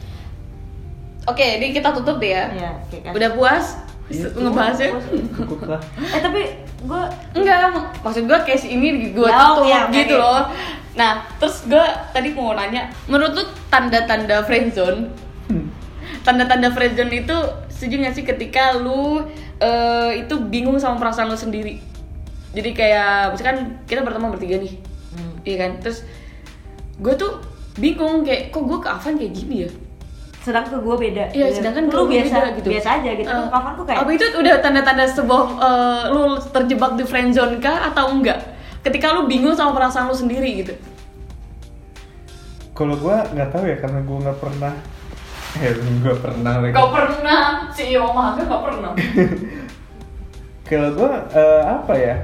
Oke, ini kita tutup deh ya. Iya, oke kan. Udah puas Iya, ngebahasnya? Cukup lah. Tapi gue Enggak, maksud gue case ini gue Ya, tutup iya, oke. gitu loh. Nah, terus gue tadi mau nanya, menurut lu tanda-tanda friendzone? Tanda-tanda friendzone itu setuju gak sih ketika lu itu bingung sama perasaan lu sendiri? Jadi kayak misalkan kita berteman bertiga nih, iya kan? Terus gue tuh bingung kayak kok gue ke Afan kayak gini ya? sedangkan gue beda. Iya, sedangkan lu gue biasa beda gitu. biasa aja gitu. Kafanku kayak apa itu udah tanda-tanda sebuah lu terjebak di friendzone kah atau enggak? Ketika lu bingung sama perasaan lu sendiri gitu. Kalau gue nggak tahu ya, karena gue nggak pernah. Gue pernah lagi. Gak pernah, si Om Haga gak pernah. Kalau gue apa ya?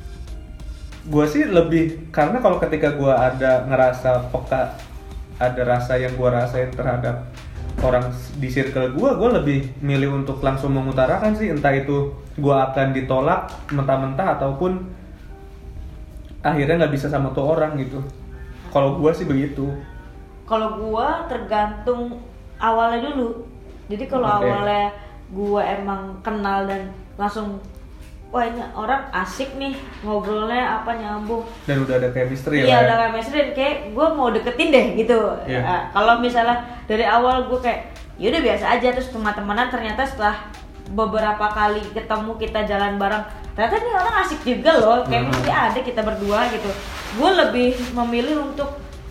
Gue sih lebih, karena kalau ketika gue ada ngerasa peka, ada rasa yang gue rasain terhadap orang di circle gue lebih milih untuk langsung mengutarakan sih, entah itu gue akan ditolak mentah-mentah ataupun akhirnya nggak bisa sama tuh orang gitu. Kalau gue sih begitu. kalau gue tergantung awalnya dulu. Jadi kalau Oke. awalnya gue emang kenal dan langsung wah ini orang asik nih ngobrolnya apa nyambung. Dan udah ada chemistry Iya lah udah ya. kayak mesra kayak gue mau deketin deh gitu. Iya. Kalau misalnya dari awal gue kayak yaudah biasa aja, terus teman-temanan ternyata setelah beberapa kali ketemu kita jalan bareng ternyata nih orang asik juga loh, kayak mesti ada kita berdua gitu. Gue lebih memilih untuk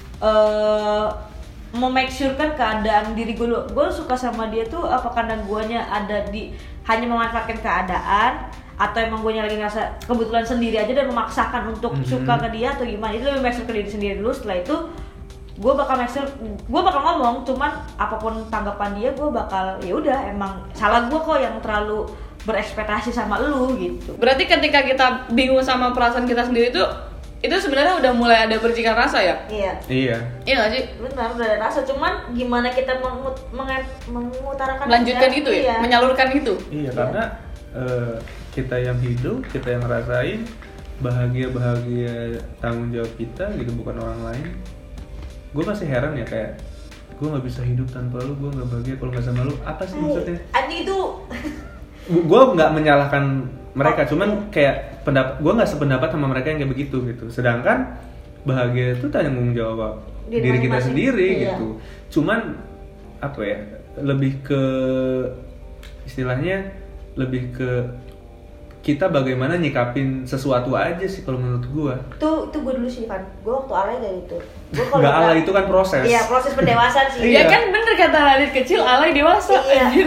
make sure kan keadaan diri gue dulu. Gue suka sama dia tuh apa karena guanya ada di hanya memanfaatkan keadaan atau emang gue lagi ngerasa kebetulan sendiri aja dan memaksakan untuk suka ke dia atau gimana. Itu lebih make sure ke diri sendiri dulu. Setelah itu gue bakal make sure, gue bakal ngomong, cuman apapun tanggapan dia gue bakal ya udah emang salah gue kok yang terlalu berekspektasi sama lu gitu. Berarti ketika kita bingung sama perasaan kita sendiri itu sebenarnya udah mulai ada percikan rasa ya? Iya. Iya. Iya gak sih? Benar, udah ada rasa, cuman gimana kita mengutarakan Melanjutkan aja. itu ya? Iya. Menyalurkan itu? Iya, karena kita yang hidup, kita yang ngerasain bahagia tanggung jawab kita gitu, bukan orang lain. Gue masih heran ya, kayak gue nggak bisa hidup tanpa lu, gue nggak bahagia kalau nggak sama lu. Apa sih maksudnya? Anjing itu Gue nggak menyalahkan mereka, cuman kayak gue nggak sependapat sama mereka yang kayak begitu gitu. Sedangkan bahagia itu tanggung jawab diri kita masing-masing. sendiri Iya. gitu. Cuman apa ya, lebih ke istilahnya lebih ke kita bagaimana nyikapin sesuatu aja sih kalau menurut gua. Itu gue dulu sih kan, gue waktu alay kayak gitu. Gue Nggak alay, itu kan proses. Iya, proses pendewasaan sih. Ya kan bener kata Radit, kecil alay dewasa. Iya. Anjir.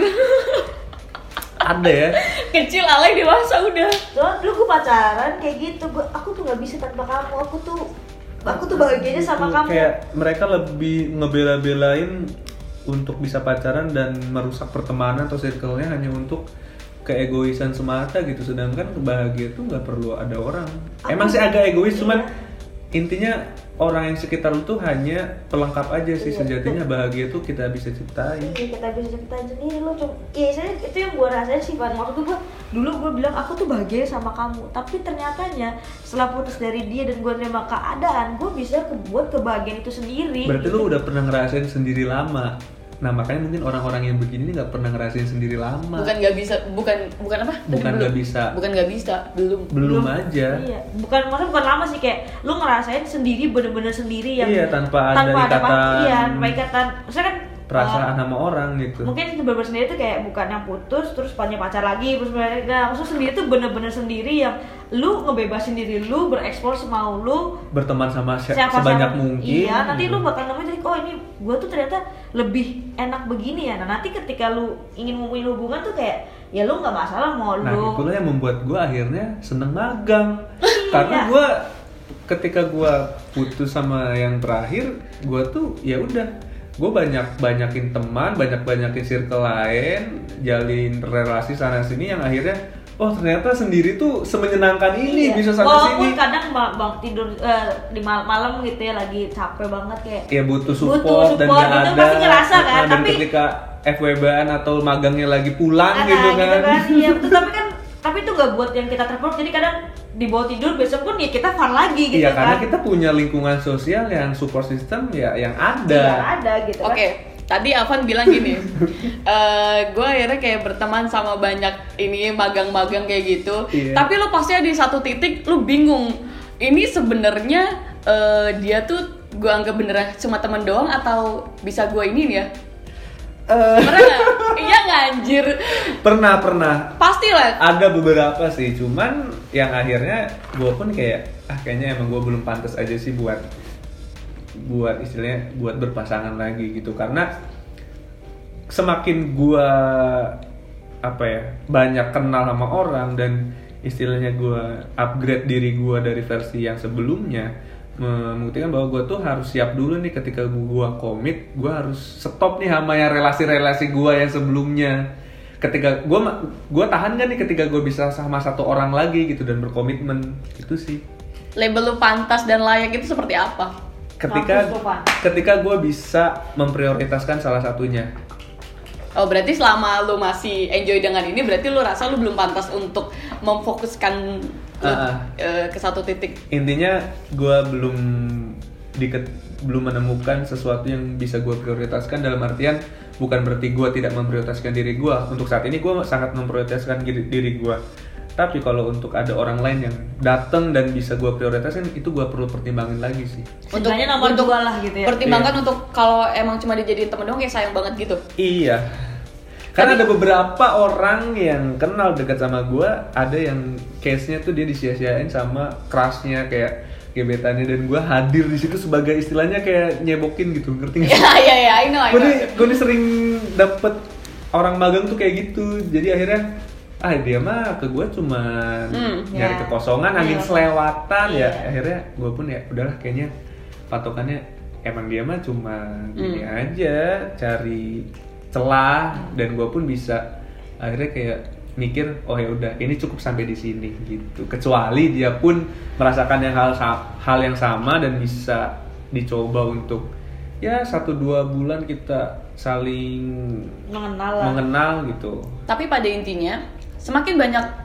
Ada ya. Kecil alay dewasa udah. Soalnya dulu gue pacaran kayak gitu, aku tuh nggak bisa tanpa kamu, aku tuh bahagianya sama kamu. Kayak mereka lebih ngebela-belain untuk bisa pacaran dan merusak pertemanan atau circle-nya hanya untuk keegoisan semata gitu, sedangkan kebahagiaan tuh nggak perlu ada orang. Emang sih agak egois, cuman intinya orang yang sekitar lu tuh hanya pelengkap aja sih. Sejatinya bahagia tuh kita bisa ciptain. Iya, kita bisa ciptain sendiri lo. Iya, saya itu yang gue rasain sih Pan. Waktu gue dulu gue bilang aku tuh bahagia sama kamu, tapi ternyatanya setelah putus dari dia dan gue terima keadaan, gue bisa buat kebahagiaan itu sendiri. Berarti lu udah pernah ngerasain sendiri lama. Nah makanya mungkin orang-orang yang begini nggak pernah ngerasain sendiri lama. Bukan nggak bisa, bukan apa? Bukan nggak bisa. Bukan nggak bisa, Belum aja. Iya, maksudnya bukan lama sih, kayak lu ngerasain sendiri, bener-bener sendiri yang iya, tanpa ada ikatan. Iya, tanpa ikatan. Maksudnya kan perasaan sama orang gitu. Mungkin bener-bener sendiri tuh kayak bukan yang putus terus punya pacar lagi, terus maksudnya sendiri tuh bener-bener sendiri yang lu ngebebasin diri lu, bereksplor semau lu, berteman sama siapa sebanyak mungkin. Iya, nanti lu bakal nemuin jadi oh ini gua tuh ternyata lebih enak begini ya. Nah nanti ketika lu ingin memulai hubungan tuh kayak ya lu nggak masalah mau Nah lu. itulah yang membuat gua akhirnya seneng magang. Karena gua ketika gua putus sama yang terakhir, gua tuh ya udah, gue banyakin teman, banyakin circle lain, jalin relasi sana sini yang akhirnya oh ternyata sendiri tuh semenyenangkan ini, bisa sana walaupun sini. kadang bang tidur di malam gitu ya lagi capek banget kayak Ya butuh support dan gitu, nggak ada. pasti ngerasa kan, dan tapi ketika FWB-an atau magangnya lagi pulang gitu kan. Iya betul, tapi itu nggak buat yang kita terpuruk, jadi kadang di bawah tidur besok pun ya kita fun lagi gitu Iya, kan. karena kita punya lingkungan sosial yang support system ya yang ada. Iya, ada gitu kan. Oke, tadi Avan bilang gini, gue akhirnya kayak berteman sama banyak ini magang-magang kayak gitu. Iya. Tapi lo pasti di satu titik lo bingung, ini sebenarnya dia tuh gue anggap beneran cuma teman doang atau bisa gue ini ya? Pernah nggak? Iya nggak anjir? Pernah. Pasti lah. Ada beberapa sih, cuman yang akhirnya gue pun kayak kayaknya emang gue belum pantas aja sih buat istilahnya buat berpasangan lagi gitu, karena semakin gue banyak kenal sama orang dan istilahnya gue upgrade diri gue dari versi yang sebelumnya, membuktikan bahwa gue tuh harus siap dulu nih ketika gue komit, gue harus stop nih sama yang relasi-relasi gue yang sebelumnya. Ketika gue tahan gak nih ketika gue bisa sama satu orang lagi gitu dan berkomitmen, itu sih. Label lu pantas dan layak itu seperti apa? Ketika gue bisa memprioritaskan salah satunya. Oh berarti selama lu masih enjoy dengan ini, berarti lu rasa lu belum pantas untuk memfokuskan ke satu titik. Intinya gue belum menemukan sesuatu yang bisa gue prioritaskan, dalam artian bukan berarti gue tidak memprioritaskan diri gue. Untuk saat ini gue sangat memprioritaskan diri gue. Tapi kalau untuk ada orang lain yang datang dan bisa gue prioritaskan, itu gue perlu pertimbangin lagi sih. Untuk nomor dua lah gitu ya. Pertimbangkan untuk kalau emang cuma dijadiin temen doang kayak sayang banget gitu. Iya. Karena ada beberapa orang yang kenal dekat sama gue, ada yang case-nya tuh dia disia-siain sama crush-nya, kayak gebetannya, dan gue hadir di situ sebagai istilahnya kayak nyebokin gitu, ngerti nggak? Iya, I know. Gue nih sering dapet orang magang tuh kayak gitu, jadi akhirnya dia mah ke gue cuma nyari kekosongan, angin selewatan ya. Akhirnya gue pun ya udahlah, kayaknya patokannya emang dia mah cuma gini aja, cari celah, dan gue pun bisa akhirnya kayak mikir oh ya udah ini cukup sampai di sini gitu, kecuali dia pun merasakan hal yang sama dan bisa dicoba untuk ya 1-2 bulan kita saling mengenal gitu. Tapi pada intinya semakin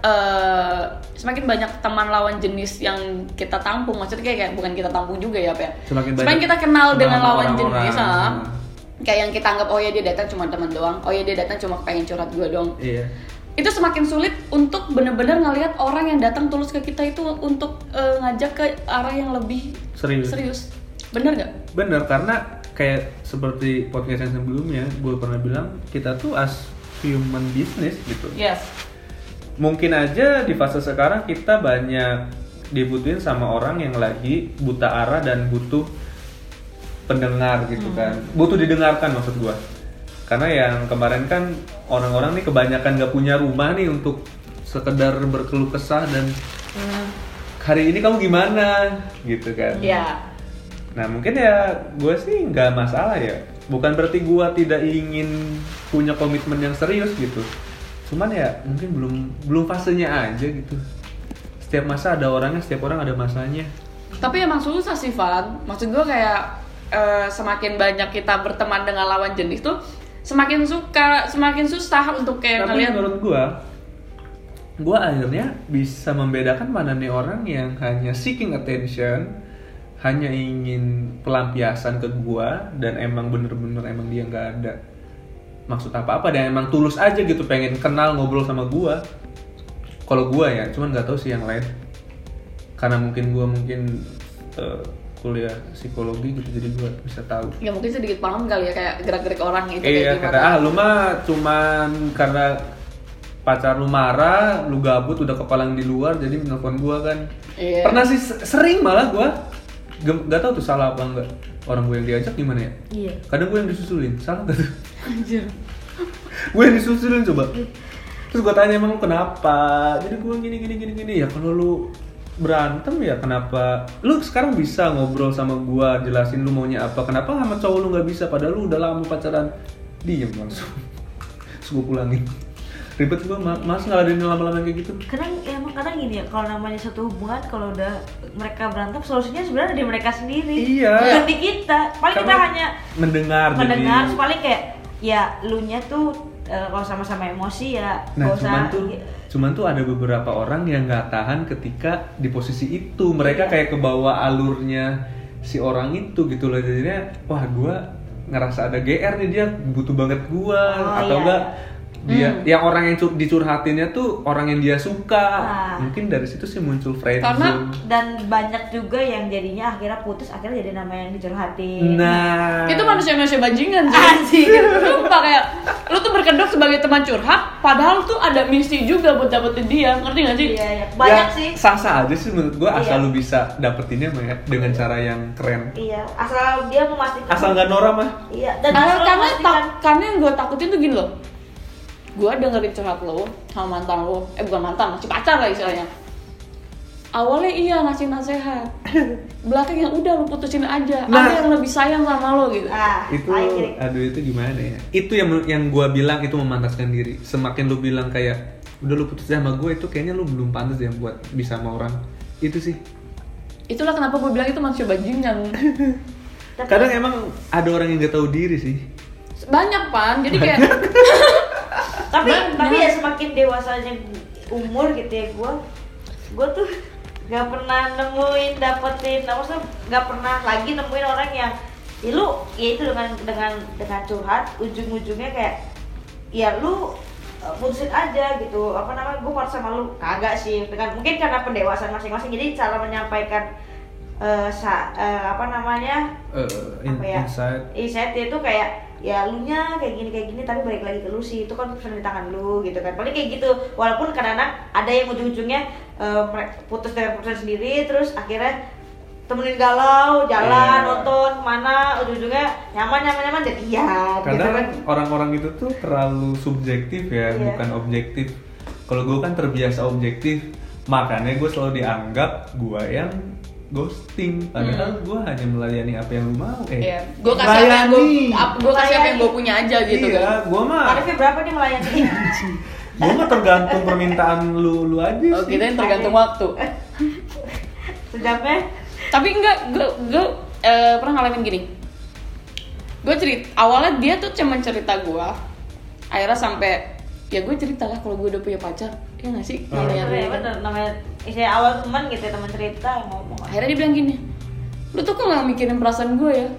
banyak teman lawan jenis yang kita tampung, maksudnya kayak bukan kita tampung juga ya, Pak ya. Semakin kita kenal dengan lawan jenis, kayak yang kita anggap oh ya dia datang cuma teman doang, oh ya dia datang cuma pengen curhat gue doang. Iya. Itu semakin sulit untuk benar-benar ngelihat orang yang datang tulus ke kita itu untuk ngajak ke arah yang lebih serius. Bener nggak? Bener, karena kayak seperti podcast yang sebelumnya gue pernah bilang, kita tuh as human business gitu. Yes. mungkin aja di fase sekarang kita banyak dibutuhin sama orang yang lagi buta arah dan butuh pendengar gitu kan, butuh didengarkan maksud gua. Karena yang kemarin kan orang-orang nih kebanyakan gak punya rumah nih untuk sekedar berkeluh kesah dan hari ini kamu gimana gitu kan. Iya. Nah mungkin ya gue sih nggak masalah ya. Bukan berarti gue tidak ingin punya komitmen yang serius gitu. Cuman ya mungkin belum fasenya aja gitu. Setiap masa ada orangnya, setiap orang ada masanya. Tapi emang susah sih Van. Maksud gue kayak semakin banyak kita berteman dengan lawan jenis tuh semakin susah untuk kayak Tapi ngeliat. menurut gue akhirnya bisa membedakan mana nih orang yang hanya seeking attention, hanya ingin pelampiasan ke gue, dan emang bener-bener emang dia nggak ada maksud apa-apa dan emang tulus aja gitu pengen kenal ngobrol sama gue. Kalau gue ya, cuman nggak tahu sih yang lain. Karena mungkin gue kuliah psikologi gitu, jadi gue bisa tahu. Ya mungkin sedikit paham kali ya kayak gerak-gerik orang itu Iya, kayak kata gimana. lu mah cuman karena pacar lu marah, lu gabut udah kepalang di luar jadi menelpon gua kan. Iya. Pernah sih sering malah gua nggak tahu tuh salah apa enggak. Orang gue yang diajak gimana ya? Iya. Kadang gue yang disusulin, salah gak tuh? Anjir. Gue yang disusulin coba. Terus gue tanya emang lu kenapa? Jadi gue gini. Ya kalau lu berantem ya kenapa? Lu sekarang bisa ngobrol sama gue, jelasin lu maunya apa? Kenapa sama cowok lu nggak bisa? Padahal lu udah lama pacaran. Diem langsung. Terus gue pulangin. Ribet gue, mas ngeladenin lama-lama kayak gitu. Karena ya, emang kadang gini ya, kalau namanya satu hubungan, kalau udah mereka berantem, solusinya sebenarnya dari mereka sendiri. Iya. Bukan di kita. Paling kita Karena hanya mendengar terus paling kayak ya lunya tuh kalau sama-sama emosi ya. Nah, nggak cuman tuh ada beberapa orang yang nggak tahan ketika di posisi itu. Mereka kayak kebawa alurnya si orang itu gitu loh. Jadinya wah gue ngerasa ada GR nih, dia butuh banget gue. Atau iya, enggak iya. dia yang orang yang dicurhatinnya tuh orang yang dia suka. Nah. Mungkin dari situ sih muncul Karena friendzone. Dan banyak juga yang jadinya akhirnya putus, akhirnya jadi nama yang dicurhatin. Nah, Itu manusia-manusia bajingan sih. Anjir. Sumpah kayak lu tuh berkedok sebagai teman curhat, padahal tuh ada misi juga buat dapetin dia, ngerti gak sih? Iya, iya. Banyak ya, sih. sah-sah aja sih menurut gue asal Iya. lu bisa dapetinnya Maya, dengan cara yang keren. Iya, asal dia memastikan. Asal nggak norak mah. Iya, dan asal Karena yang gue takutin tuh gini loh. Gue dengerin curhat lo sama mantan lo, bukan mantan, masih pacar lah istilahnya. Awalnya iya ngasih nasihat, belakangnya udah lu putusin aja. Nah. Ada yang lebih sayang sama lo gitu. Itu akhirnya. aduh itu gimana ya, itu yang gue bilang itu memantaskan diri. Semakin lu bilang kayak udah lu putus sama gue, itu kayaknya lu belum pantas ya buat bisa sama orang itu sih. Itulah kenapa gue bilang itu manusia bajingan. Kadang emang ada orang yang nggak tahu diri sih. Banyak Pan, jadi kayak tapi ya semakin dewasanya umur gitu ya, gue tuh nggak pernah dapetin, maksudnya nggak pernah lagi nemuin orang yang ya lu ya itu dengan curhat ujung-ujungnya kayak ya lu putusin aja gitu, apa namanya, gue putus sama lu kagak sih, dengan mungkin karena pendewasaan masing-masing, jadi cara menyampaikan apa namanya insight itu kayak ya lu nya kayak gini tapi balik lagi ke lu sih, itu kan keputusan di tangan lu gitu kan, paling kayak gitu. Walaupun kadang-kadang ada yang ujung-ujungnya putus dengan keputusan sendiri, terus akhirnya temenin galau, jalan, nonton kemana, ujung-ujungnya nyaman jadian. Kadang gitu kan. orang-orang itu tuh terlalu subjektif ya, Iya. bukan objektif. Kalau gue kan terbiasa objektif, makanya gue selalu dianggap gue yang ghosting, padahal gue hanya melayani apa yang lu mau. Iya, gue kasih apa yang gue punya aja gitu iya, kan. gue mah Tarifnya berapa nih melayani? gue mah tergantung permintaan lu aja Oh, sih. kita yang tergantung waktu. Sejamnya? Tapi enggak, gue pernah ngalamin gini. Gue awalnya dia tuh cuma cerita gue, akhirnya sampai ya gue cerita lah kalau gue udah punya pacar, ya nggak sih? Iya bener, namanya saya awal teman gitu ya, teman cerita yang ngomong. Akhirnya dia bilang gini, lu tuh kok nggak mikirin perasaan gue ya?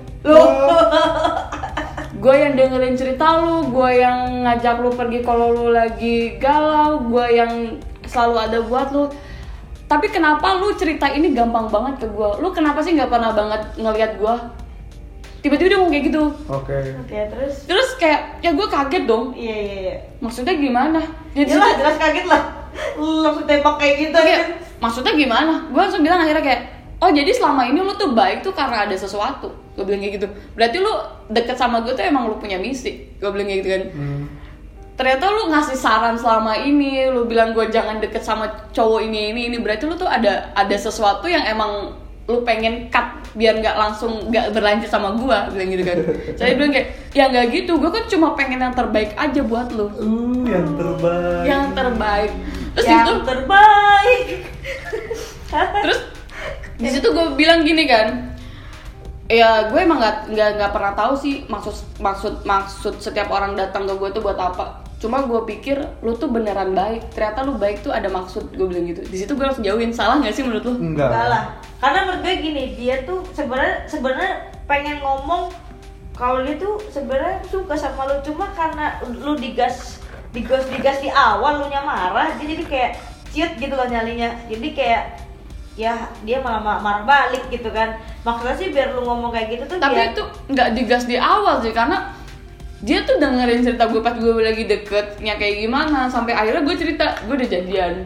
Gue yang dengerin cerita lu, gue yang ngajak lu pergi kalau lu lagi galau, gue yang selalu ada buat lu. Tapi kenapa lu cerita ini gampang banget ke gue? Lu kenapa sih nggak pernah banget ngelihat gue? Tiba-tiba dia ngomong kayak gitu. Oke. Terus kayak ya gue kaget dong. Iya. Maksudnya gimana? Jelas kaget lah. Lu langsung tembak kayak gitu Kayak, kan. maksudnya gimana? Gue langsung bilang akhirnya kayak, oh jadi selama ini lu tuh baik tuh karena ada sesuatu. Gue bilang kayak gitu. Berarti lu deket sama gue tuh emang lu punya misi. Gue bilang kayak gitu kan. Ternyata lu ngasih saran selama ini, lu bilang gue jangan deket sama cowok ini. Berarti lu tuh ada sesuatu yang emang lu pengen cut biar nggak berlanjut sama gue, bilang gitu kan. Saya bilang kayak, ya nggak gitu, gue kan cuma pengen yang terbaik aja buat lu. Yang terbaik. Yang terbaik. Terus Yang itu terbaik. terus di situ gue bilang gini kan, ya gue emang nggak pernah tahu sih maksud setiap orang datang ke gue tuh buat apa. Cuma gue pikir lu tuh beneran baik, ternyata lu baik tuh ada maksud, gue bilang gitu. Di situ gue langsung jauhin. Salah nggak sih menurut lu? Enggak lah, karena menurut gue gini, dia tuh sebenarnya pengen ngomong kalau dia tuh sebenarnya suka sama lu, cuma karena lu digas di awal, lu nya marah, jadi kayak ciut gitu loh nyalinya. Jadi kayak ya dia malah marah balik gitu kan. Maksudnya sih biar lu ngomong kayak gitu tuh. Tapi biar... itu nggak digas di awal sih, karena dia tuh dengerin cerita gue pas gue lagi deketnya kayak gimana, sampai akhirnya gue cerita gue udah jadian.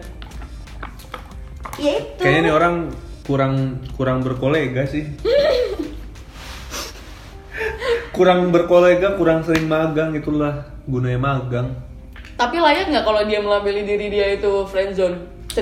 Ya itu. Kayaknya nih orang kurang berkolega sih. Kurang berkolega, kurang sering magang, itulah gunanya magang. Tapi layak nggak kalau dia melabeli diri dia itu friendzone,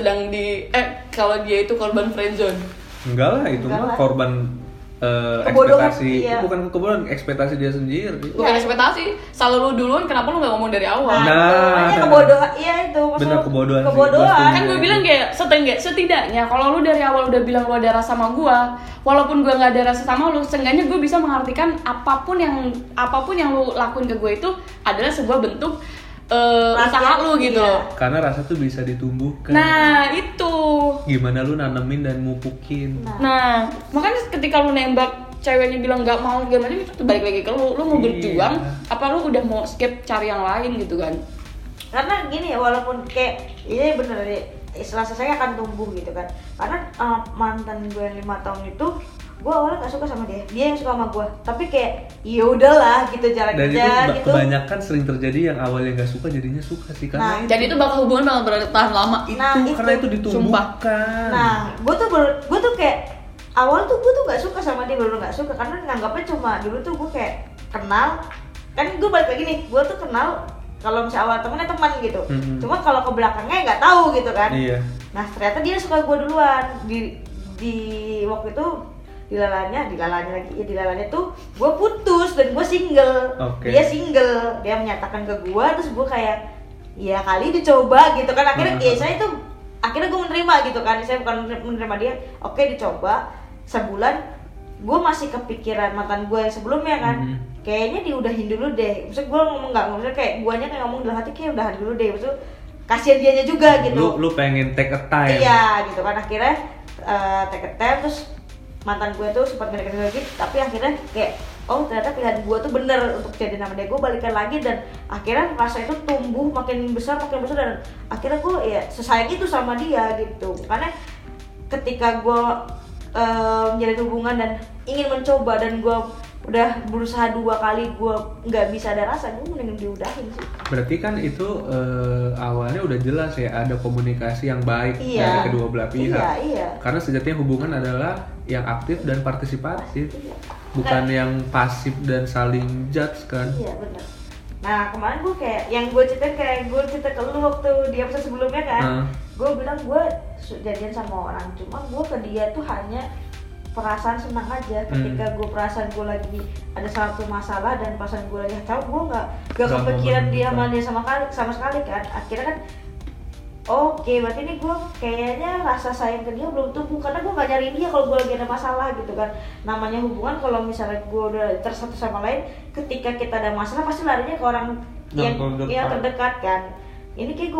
kalau dia itu korban friendzone? Enggak lah, itu Enggak mah lah. korban Kebodohan, ekspektasi. iya. Itu bukan kebodohan, ekspektasi dia sendiri. Bukan ekspektasi, selalu lu duluan, kenapa lu nggak ngomong dari awal? Makanya kebodohan, iya itu maksud Bener, kebodohan sih. kebodohan. Kan gue bilang kayak setidaknya kalau lu dari awal udah bilang lu ada rasa sama gue, walaupun gue nggak ada rasa sama lu, seenggaknya gue bisa mengartikan apapun yang lu lakuin ke gue itu adalah sebuah bentuk usaha lu gitu loh. Karena rasa tuh bisa ditumbuhkan. Nah itu. Gimana lu nanemin dan mupukin. Nah makanya ketika lu nembak ceweknya bilang nggak mau gimana, itu tuh balik lagi ke lu mau Iya. berjuang apa lu udah mau skip cari yang lain gitu kan. Karena gini ya, walaupun kayak ini bener ya, rasa saya akan tumbuh gitu kan. Karena mantan gue yang 5 tahun itu, gue awalnya gak suka sama dia yang suka sama gue. Tapi kayak ya udahlah gitu jalan Dan itu aja gitu. kebanyakan sering terjadi, yang awalnya nggak suka jadinya suka sih, karena Jadi itu bakal hubungan bakal bertahan lama. karena itu ditumbuhkan. Nah, gue tuh kayak awal tuh gue tuh nggak suka sama dia, baru nggak suka karena nganggapnya cuma dulu tuh gue kayak kenal, kan gue balik lagi nih, gue tuh kenal kalau misalnya awal temennya teman gitu, cuma kalau ke belakangnya nggak tahu gitu kan. Iya. Nah ternyata dia suka gue duluan di waktu itu dilalanya tuh gue putus dan gue single. Oke. Dia single, dia menyatakan ke gue, terus gue kayak ya kali dicoba gitu kan. Akhirnya akhirnya gue menerima gitu kan. Saya bukan menerima dia, oke dicoba sebulan. Gue masih kepikiran mantan gue yang sebelumnya kan. Kayaknya diudahin dulu deh. Maksudnya gue maksudnya kayak guanya kayak ngomong dalam hati kayak udahan dulu deh. Maksudnya kasihan dianya juga gitu. Lu pengen take a time. Iya gitu kan. Akhirnya take a time, terus mantan gue tuh sempat ngedeket lagi, tapi akhirnya kayak oh ternyata pilihan gue tuh bener untuk jadi nama dia. Gue balikan lagi dan akhirnya rasa itu tumbuh makin besar dan akhirnya gue ya sesayang itu sama dia gitu. Karena ketika gue menjalin hubungan dan ingin mencoba dan gue udah berusaha 2 kali gue nggak bisa ada rasa, gue mending diudahin sih. Berarti kan itu awalnya udah jelas ya, ada komunikasi yang baik dari kedua belah pihak. Iya. Karena sejatinya hubungan adalah yang aktif dan partisipatif, bukan yang pasif dan saling judge kan. Iya benar. Nah kemarin gue kayak yang gue cerita ke lu waktu di episode sebelumnya kan, gue bilang gue jadian sama orang, cuma gue ke dia tuh hanya perasaan senang aja. Ketika gue perasaan gue lagi ada satu masalah dan perasaan gue lagi tahu, gue nggak kepikiran dia sama sekali kan. Akhirnya kan oke, berarti ini gue kayaknya rasa sayang ke dia belum tumbuh karena gue nggak nyariin dia kalau gue lagi ada masalah gitu kan. Namanya hubungan, kalau misalnya gue udah tersatu sama lain, ketika kita ada masalah pasti larinya ke orang yang terdekat kan. Ini kayak gue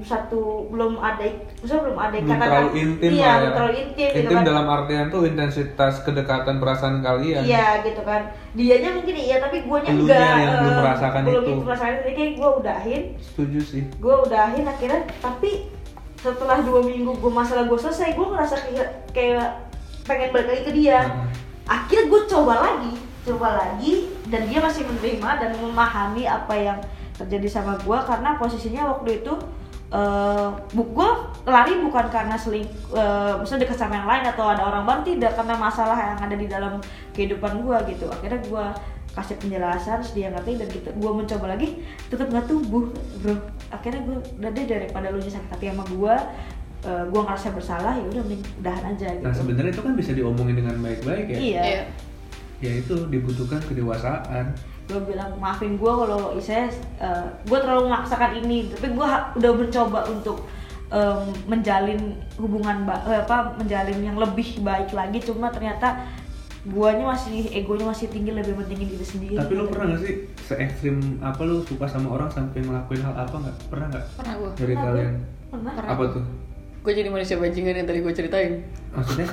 belum ada Belum terlalu intim iya, lah ya. belum terlalu intim gitu Intim kan. dalam artian tuh intensitas kedekatan perasaan kalian. Iya gitu kan. Dianya mungkin iya tapi guanya Elunya enggak. yang belum merasakan itu. Belum merasakan itu. Jadi kayak gue udahin. Setuju sih. Gue udahin akhirnya, tapi setelah 2 minggu masalah gue selesai, gue ngerasa kayak pengen balik lagi ke dia. Akhirnya gue coba lagi dan dia masih menerima dan memahami apa yang terjadi sama gue, karena posisinya waktu itu gue lari bukan karena misalnya dekat sama yang lain atau ada orang baru, tidak, karena masalah yang ada di dalam kehidupan gue gitu. Akhirnya gue kasih penjelasan, terus dia ngerti, dan gitu gue mencoba lagi, tetap nggak tumbuh bro. Akhirnya gue udah deh, daripada lu sakit hati sama gue ngerasa bersalah, ya udah mending udahan aja gitu. Nah sebenarnya itu kan bisa diomongin dengan baik-baik ya. Iya. Ya itu dibutuhkan kedewasaan. Gue bilang maafin gue kalau saya gue terlalu memaksakan ini, tapi gue udah mencoba untuk menjalin hubungan menjalin yang lebih baik lagi, cuma ternyata egonya masih tinggi, lebih pentingin diri sendiri. Tapi lo pernah nggak sih se-ekstrim apa lo suka sama orang sampai ngelakuin hal apa nggak? Pernah nggak? Pernah gue. Dari kalian? Pernah. Apa tuh? Gue jadi manusia bajingan yang tadi gue ceritain. Maksudnya?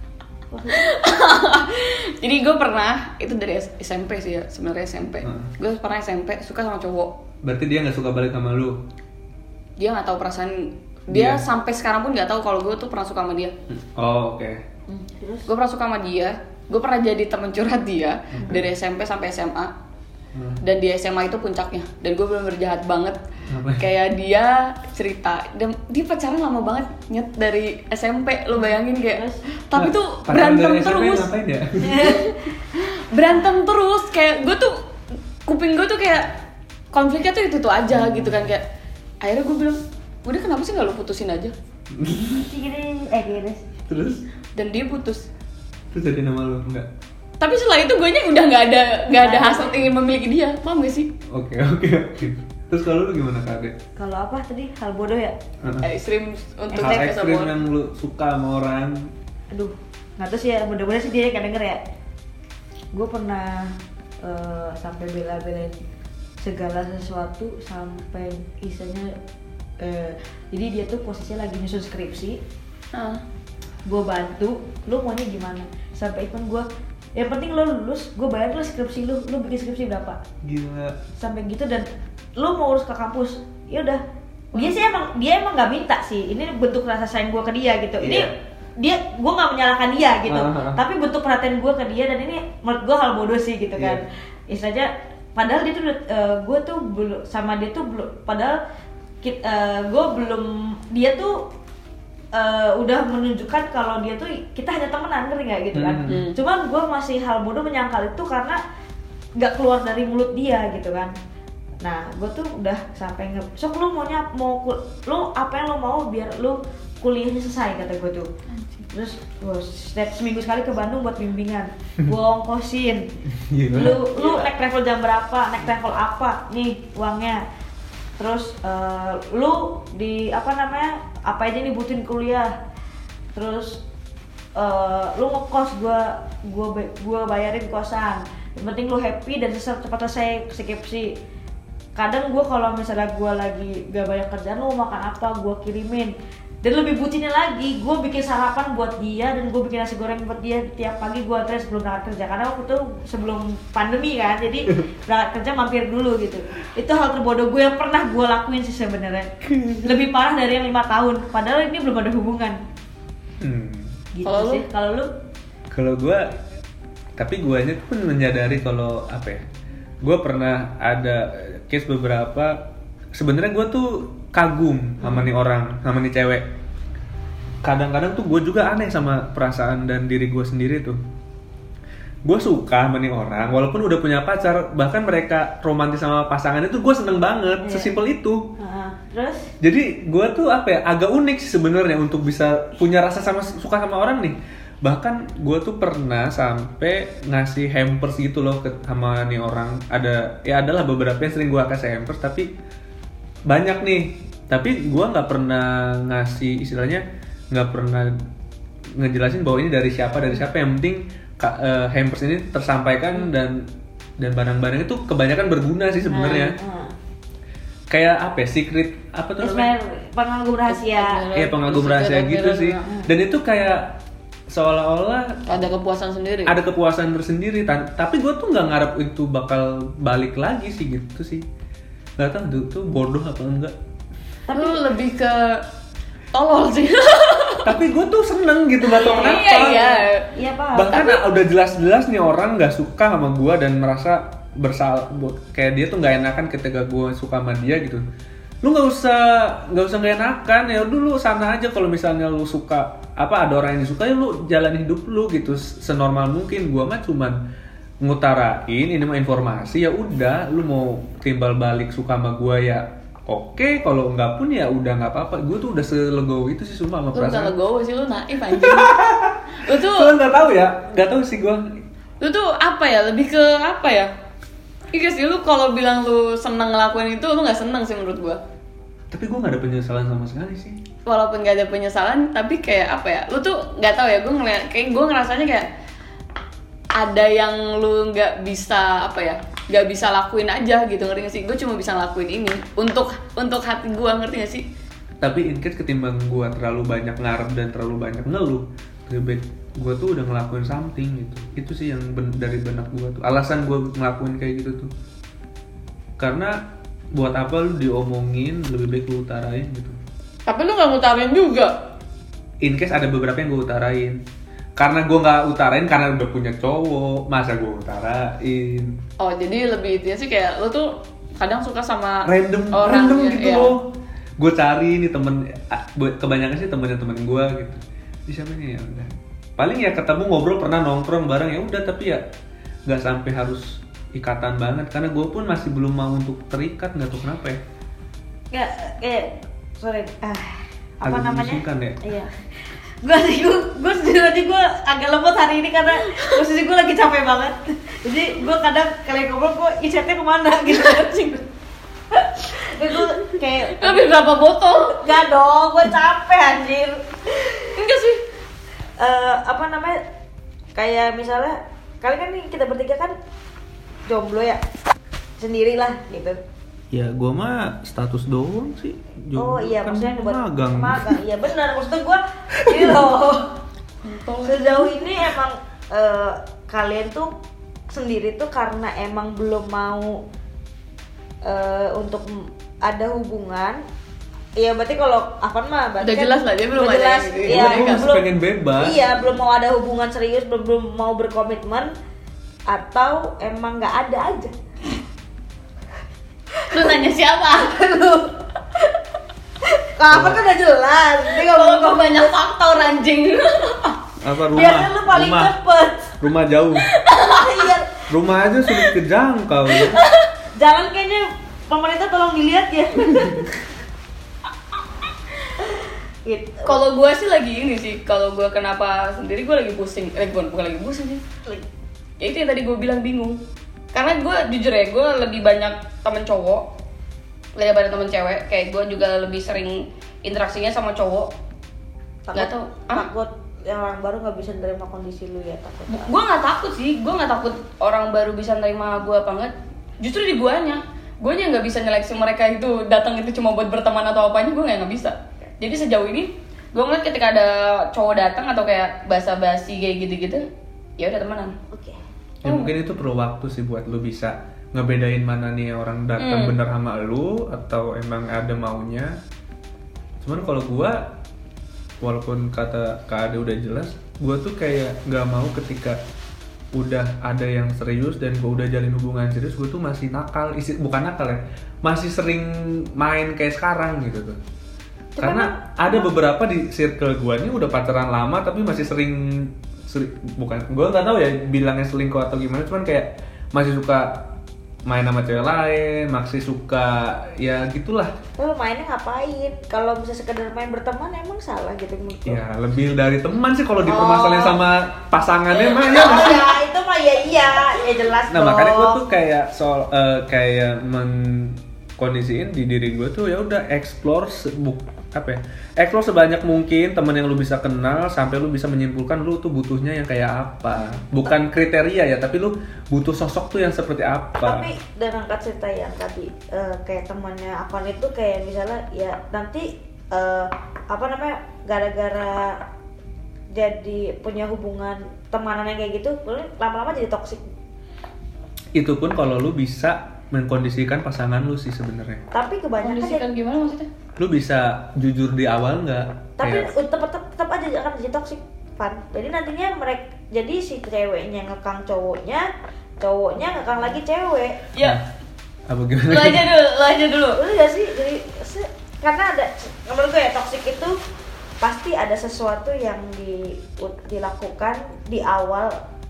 Jadi gue pernah, itu dari SMP sih ya, sebenarnya SMP. Gue pernah SMP suka sama cowok. Berarti dia nggak suka balik sama lu? Dia nggak tahu perasaan dia sampai sekarang pun nggak tahu kalau gue tuh pernah suka sama dia. Oh oke. Terus? Gue pernah suka sama dia. Gue pernah jadi teman curhat dia dari SMP sampai SMA. Dan di SMA itu puncaknya. Dan gue bener-bener jahat banget. Kayak dia cerita, dia pacaran lama banget, nyet, dari SMP. Lo bayangin kayak, tapi tuh berantem terus. Ngapain ya? Berantem terus, kayak gue tuh, kuping gue tuh kayak konfliknya tuh itu aja gitu kan. Kayak akhirnya gue bilang, udah kenapa sih gak lo putusin aja? Gini. Terus? Dan dia putus. Terus jadi nama lu? Enggak? Tapi setelah itu gue udah nggak ada hasrat ingin memiliki dia, paham gak sih? Oke. Terus kalau lu gimana Kak? Kalau apa tadi, hal bodoh ya? Ekstrim untuk hal cewek ekstrim sama yang lu suka sama orang. Aduh, nggak tahu sih ya, mudah-mudahan sih dia nggak denger ya. Gue pernah sampai bela-belain segala sesuatu, sampai istilahnya jadi dia tuh posisinya lagi nyusun skripsi. Gue bantu, lu maunya gimana? Sampai ikut gue, yang penting lo lulus, gue bayar lo skripsi lu bikin skripsi berapa? Gila. Sampai gitu, dan lo mau urus ke kampus, ya udah. Dia emang nggak minta sih, ini bentuk rasa sayang gue ke dia gitu. Ini gue nggak menyalahkan dia gitu, tapi bentuk perhatian gue ke dia, dan ini menurut gue hal bodoh sih gitu kan. Istilahnya, padahal dia tuh gue tuh belum sama dia tuh belum, padahal gue belum, dia tuh udah menunjukkan kalau dia tuh kita hanya temenan, ngerti nggak gitu kan. Cuman gue masih hal bodoh menyangkal itu karena nggak keluar dari mulut dia gitu kan. Nah gue tuh udah sampai sok lu lu apa yang lu mau biar lu kuliahnya selesai, kata gue tuh. Terus gue setiap seminggu sekali ke Bandung buat bimbingan, gue ongkosin. Lu naik travel jam berapa, naik travel apa, nih uangnya. Terus lu di apa aja nih butuhin kuliah. Terus lu ngekos, gua bayarin kosan. Yang penting lu happy dan cepat selesai skripsi. Kadang gua kalau misalnya gua lagi gak banyak kerjaan, lu mau makan apa gua kirimin. Dan lebih bucinnya lagi, gue bikin sarapan buat dia, dan gue bikin nasi goreng buat dia tiap pagi gue anterin sebelum berangkat kerja. Karena waktu itu sebelum pandemi kan, jadi berangkat kerja mampir dulu gitu. Itu hal terbodoh gue yang pernah gue lakuin sih sebenarnya. Lebih parah dari yang 5 tahun, padahal ini belum ada hubungan. Gitu kalo sih. Kalau lu? Kalau gue, tapi guanya pun menyadari kalau apa ya, gue pernah ada case beberapa. Sebenarnya gue tuh kagum sama nih orang, sama nih cewek. Kadang-kadang tuh gue juga aneh sama perasaan dan diri gue sendiri tuh. Gue suka sama nih orang, walaupun udah punya pacar, bahkan mereka romantis sama pasangannya tuh gue seneng banget, sesimpel itu. Terus? Jadi gue tuh apa ya, agak unik sih sebenarnya untuk bisa punya rasa suka sama orang nih. Bahkan gue tuh pernah sampai ngasih hampers gitu loh sama nih orang. Adalah beberapa yang sering gue kasih hampers, tapi banyak nih, tapi gue nggak pernah ngasih, istilahnya nggak pernah ngejelasin bahwa ini dari siapa. Yang penting hampers ini tersampaikan dan barang-barang itu kebanyakan berguna sih sebenarnya. Kayak apa ya, secret apa tuh namanya? Pengagum rahasia. Iya, pengagum rahasia gitu sih. Dan itu kayak seolah-olah ada kepuasan sendiri. Ada kepuasan tersendiri. Tapi gue tuh nggak ngarep itu bakal balik lagi sih gitu sih. Gak tau tuh bodoh apa enggak. Tapi lu lebih ke tolol sih. Tapi gue tuh seneng gitu, gak tau kenapa. Iya paham. Bahkan udah jelas-jelas nih orang gak suka sama gue dan merasa bersalah, kayak dia tuh gak enakan ketika gue suka sama dia gitu. lu nggak usah nggak enakan, ya dulu sana aja. Kalau misalnya lu suka apa, ada orang yang disukai, lu jalanin hidup lu gitu senormal mungkin. Gua mah cuman ngutarain ini mah informasi, ya udah. Lu mau timbal balik suka sama gua ya oke, kalau enggak pun ya udah nggak apa-apa. Gue tuh udah selegowo itu sih sumpah sama Lu perasaan. bukan legowo sih, lu naif anjing. Lu tuh Lu nggak tahu sih gua. lu tuh apa ya, lebih ke apa ya? Iya sih, lu kalau bilang lu seneng ngelakuin itu, lu nggak seneng sih menurut gua. Tapi gue nggak ada penyesalan sama sekali sih. Walaupun gak ada penyesalan, tapi kayak apa ya, lu tuh nggak tahu ya, gue ngerasanya kayak ada yang lu nggak bisa apa ya, nggak bisa lakuin aja gitu, ngerti gak sih? Gue cuma bisa ngelakuin ini untuk hati gue, ngerti gak sih? Tapi in case ketimbang gue terlalu banyak ngarep dan terlalu banyak ngeluh, lebih baik gue tuh udah ngelakuin something gitu. Itu sih yang dari benak gue tuh, alasan gue ngelakuin kayak gitu tuh. Karena buat apa lu diomongin, lebih baik lu utarain gitu. Tapi lu nggak ngutarin juga. In case ada beberapa yang gue utarain, karena gue nggak utarain karena udah punya cowok, masa gue utarain. Oh, jadi lebih itu sih, kayak lu tuh kadang suka sama random gitu iya. loh. Gue cari nih temen, kebanyakan sih temen gue gitu. Ini siapa nih, ya udah. Paling ya ketemu ngobrol, pernah nongkrong bareng, ya udah. Tapi ya nggak sampai harus ikatan banget, karena gue pun masih belum mau untuk terikat, nggak tahu kenapa ya. Nggak, sorry, apa Agak namanya? menyusungkan ya? Iya. Gue sendiri aja gue agak lemot hari ini karena posisi gue lagi capek banget. Jadi gue kadang kalian ngobrol, gue isetnya kemana gitu anjing. Gue kayak Tapi berapa botol? gak dong, gue capek anjir. Enggak sih. Apa namanya? Kayak misalnya kalian kan nih, kita bertiga kan jomblo ya, sendirilah gitu. Ya gue mah status doang sih. Oh iya, kan maksudnya buat magang. Iya benar, maksudnya gue ini loh. Sejauh ini emang kalian tuh sendiri tuh karena emang belum mau untuk ada hubungan. Iya, berarti kalau Afan mah berarti Udah jelas lah, dia belum udah ada jelas, yang gitu. iya, Gue masih pengen bebas. Iya, belum mau ada hubungan serius, belum mau berkomitmen, atau emang nggak ada aja. Lu nanya siapa? Kalau Afan kan udah jelas. Dia nggak Kalau mau gue banyak faktor anjing. Apa rumah? Biasanya lu paling rumah. cepet. Rumah jauh. Iya. Rumah aja sulit kejangkau. Ya. Jangan, kayaknya pemerintah tolong dilihat ya. Gitu. Kalau gue sih lagi ini sih, kalau gue kenapa sendiri, gue lagi pusing. Bukan lagi pusing sih. Ya itu yang tadi gue bilang, bingung. Karena gue jujur ya, gue lebih banyak temen cowok daripada temen cewek. Kayak gue juga lebih sering interaksinya sama cowok. Nggak tahu. Takut yang orang baru nggak bisa nerima kondisi lu ya, takut. Gue nggak takut sih, gue nggak takut orang baru bisa nerima gue apa enggak. Justru di guanya nggak bisa nyeleksi mereka itu datang itu cuma buat berteman atau apanya, gue nggak bisa. Jadi sejauh ini gue ngeliat ketika ada cowok datang atau kayak basa-basi kayak gitu-gitu, ya udah temenan. Oke. Ya mungkin itu perlu waktu sih buat lu bisa ngebedain mana nih orang datang bener sama lu atau emang ada maunya. Cuman kalau gua, walaupun kata Kak Ade udah jelas, gua tuh kayak nggak mau ketika udah ada yang serius dan gua udah jalin hubungan serius, gua tuh masih nakal, bukan nakal ya, masih sering main kayak sekarang gitu tuh. Karena ada beberapa di circle gua nih udah pacaran lama tapi masih sering bukan, gua nggak tahu ya bilangnya selingkuh atau gimana, cuman kayak masih suka main sama cewek lain, masih suka ya gitulah. Lu mainnya ngapain? Kalau bisa sekedar main berteman emang salah gitu menurut lu? Ya lebih dari teman sih kalau dipermasalahin sama pasangannya mah ya. Oh ya, itu mah ya iya, ya jelas Nah dong. makanya gue tuh kayak kayak kondisiin di diri gue tuh ya udah explore explore sebanyak mungkin teman yang lu bisa kenal sampai lu bisa menyimpulkan lu tuh butuhnya yang kayak apa, bukan kriteria ya, tapi lu butuh sosok tuh yang seperti apa. Tapi dan angkat cerita yang tadi kayak temannya Afan itu kayak misalnya ya nanti apa namanya, gara-gara jadi punya hubungan temanan yang kayak gitu, lama-lama jadi toksik. Itu pun kalau lu bisa mengkondisikan pasangan lu sih sebenarnya. Tapi kebanyakan Kondisikan gimana maksudnya? Lu bisa jujur di awal nggak? tapi Kayak, tetap aja akan jadi toksik, Pan. Jadi nantinya mereka, jadi si ceweknya ngekang cowoknya ngekang lagi cewek. Ya, apa gimana? lu aja dulu. Udah gak sih? Jadi karena ada, menurut gue ya toxic itu pasti ada sesuatu yang dilakukan di awal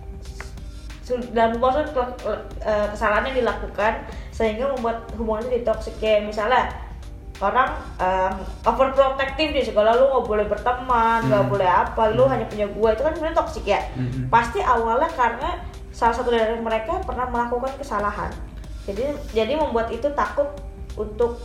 dan maksud kesalahannya dilakukan sehingga membuat hubungan itu toxic. Kayak misalnya orang overprotective di sekolah, lu nggak boleh berteman, nggak boleh apa, lu hanya punya gua, itu kan sebenarnya toxic ya. Pasti awalnya karena salah satu dari mereka pernah melakukan kesalahan, jadi membuat itu takut untuk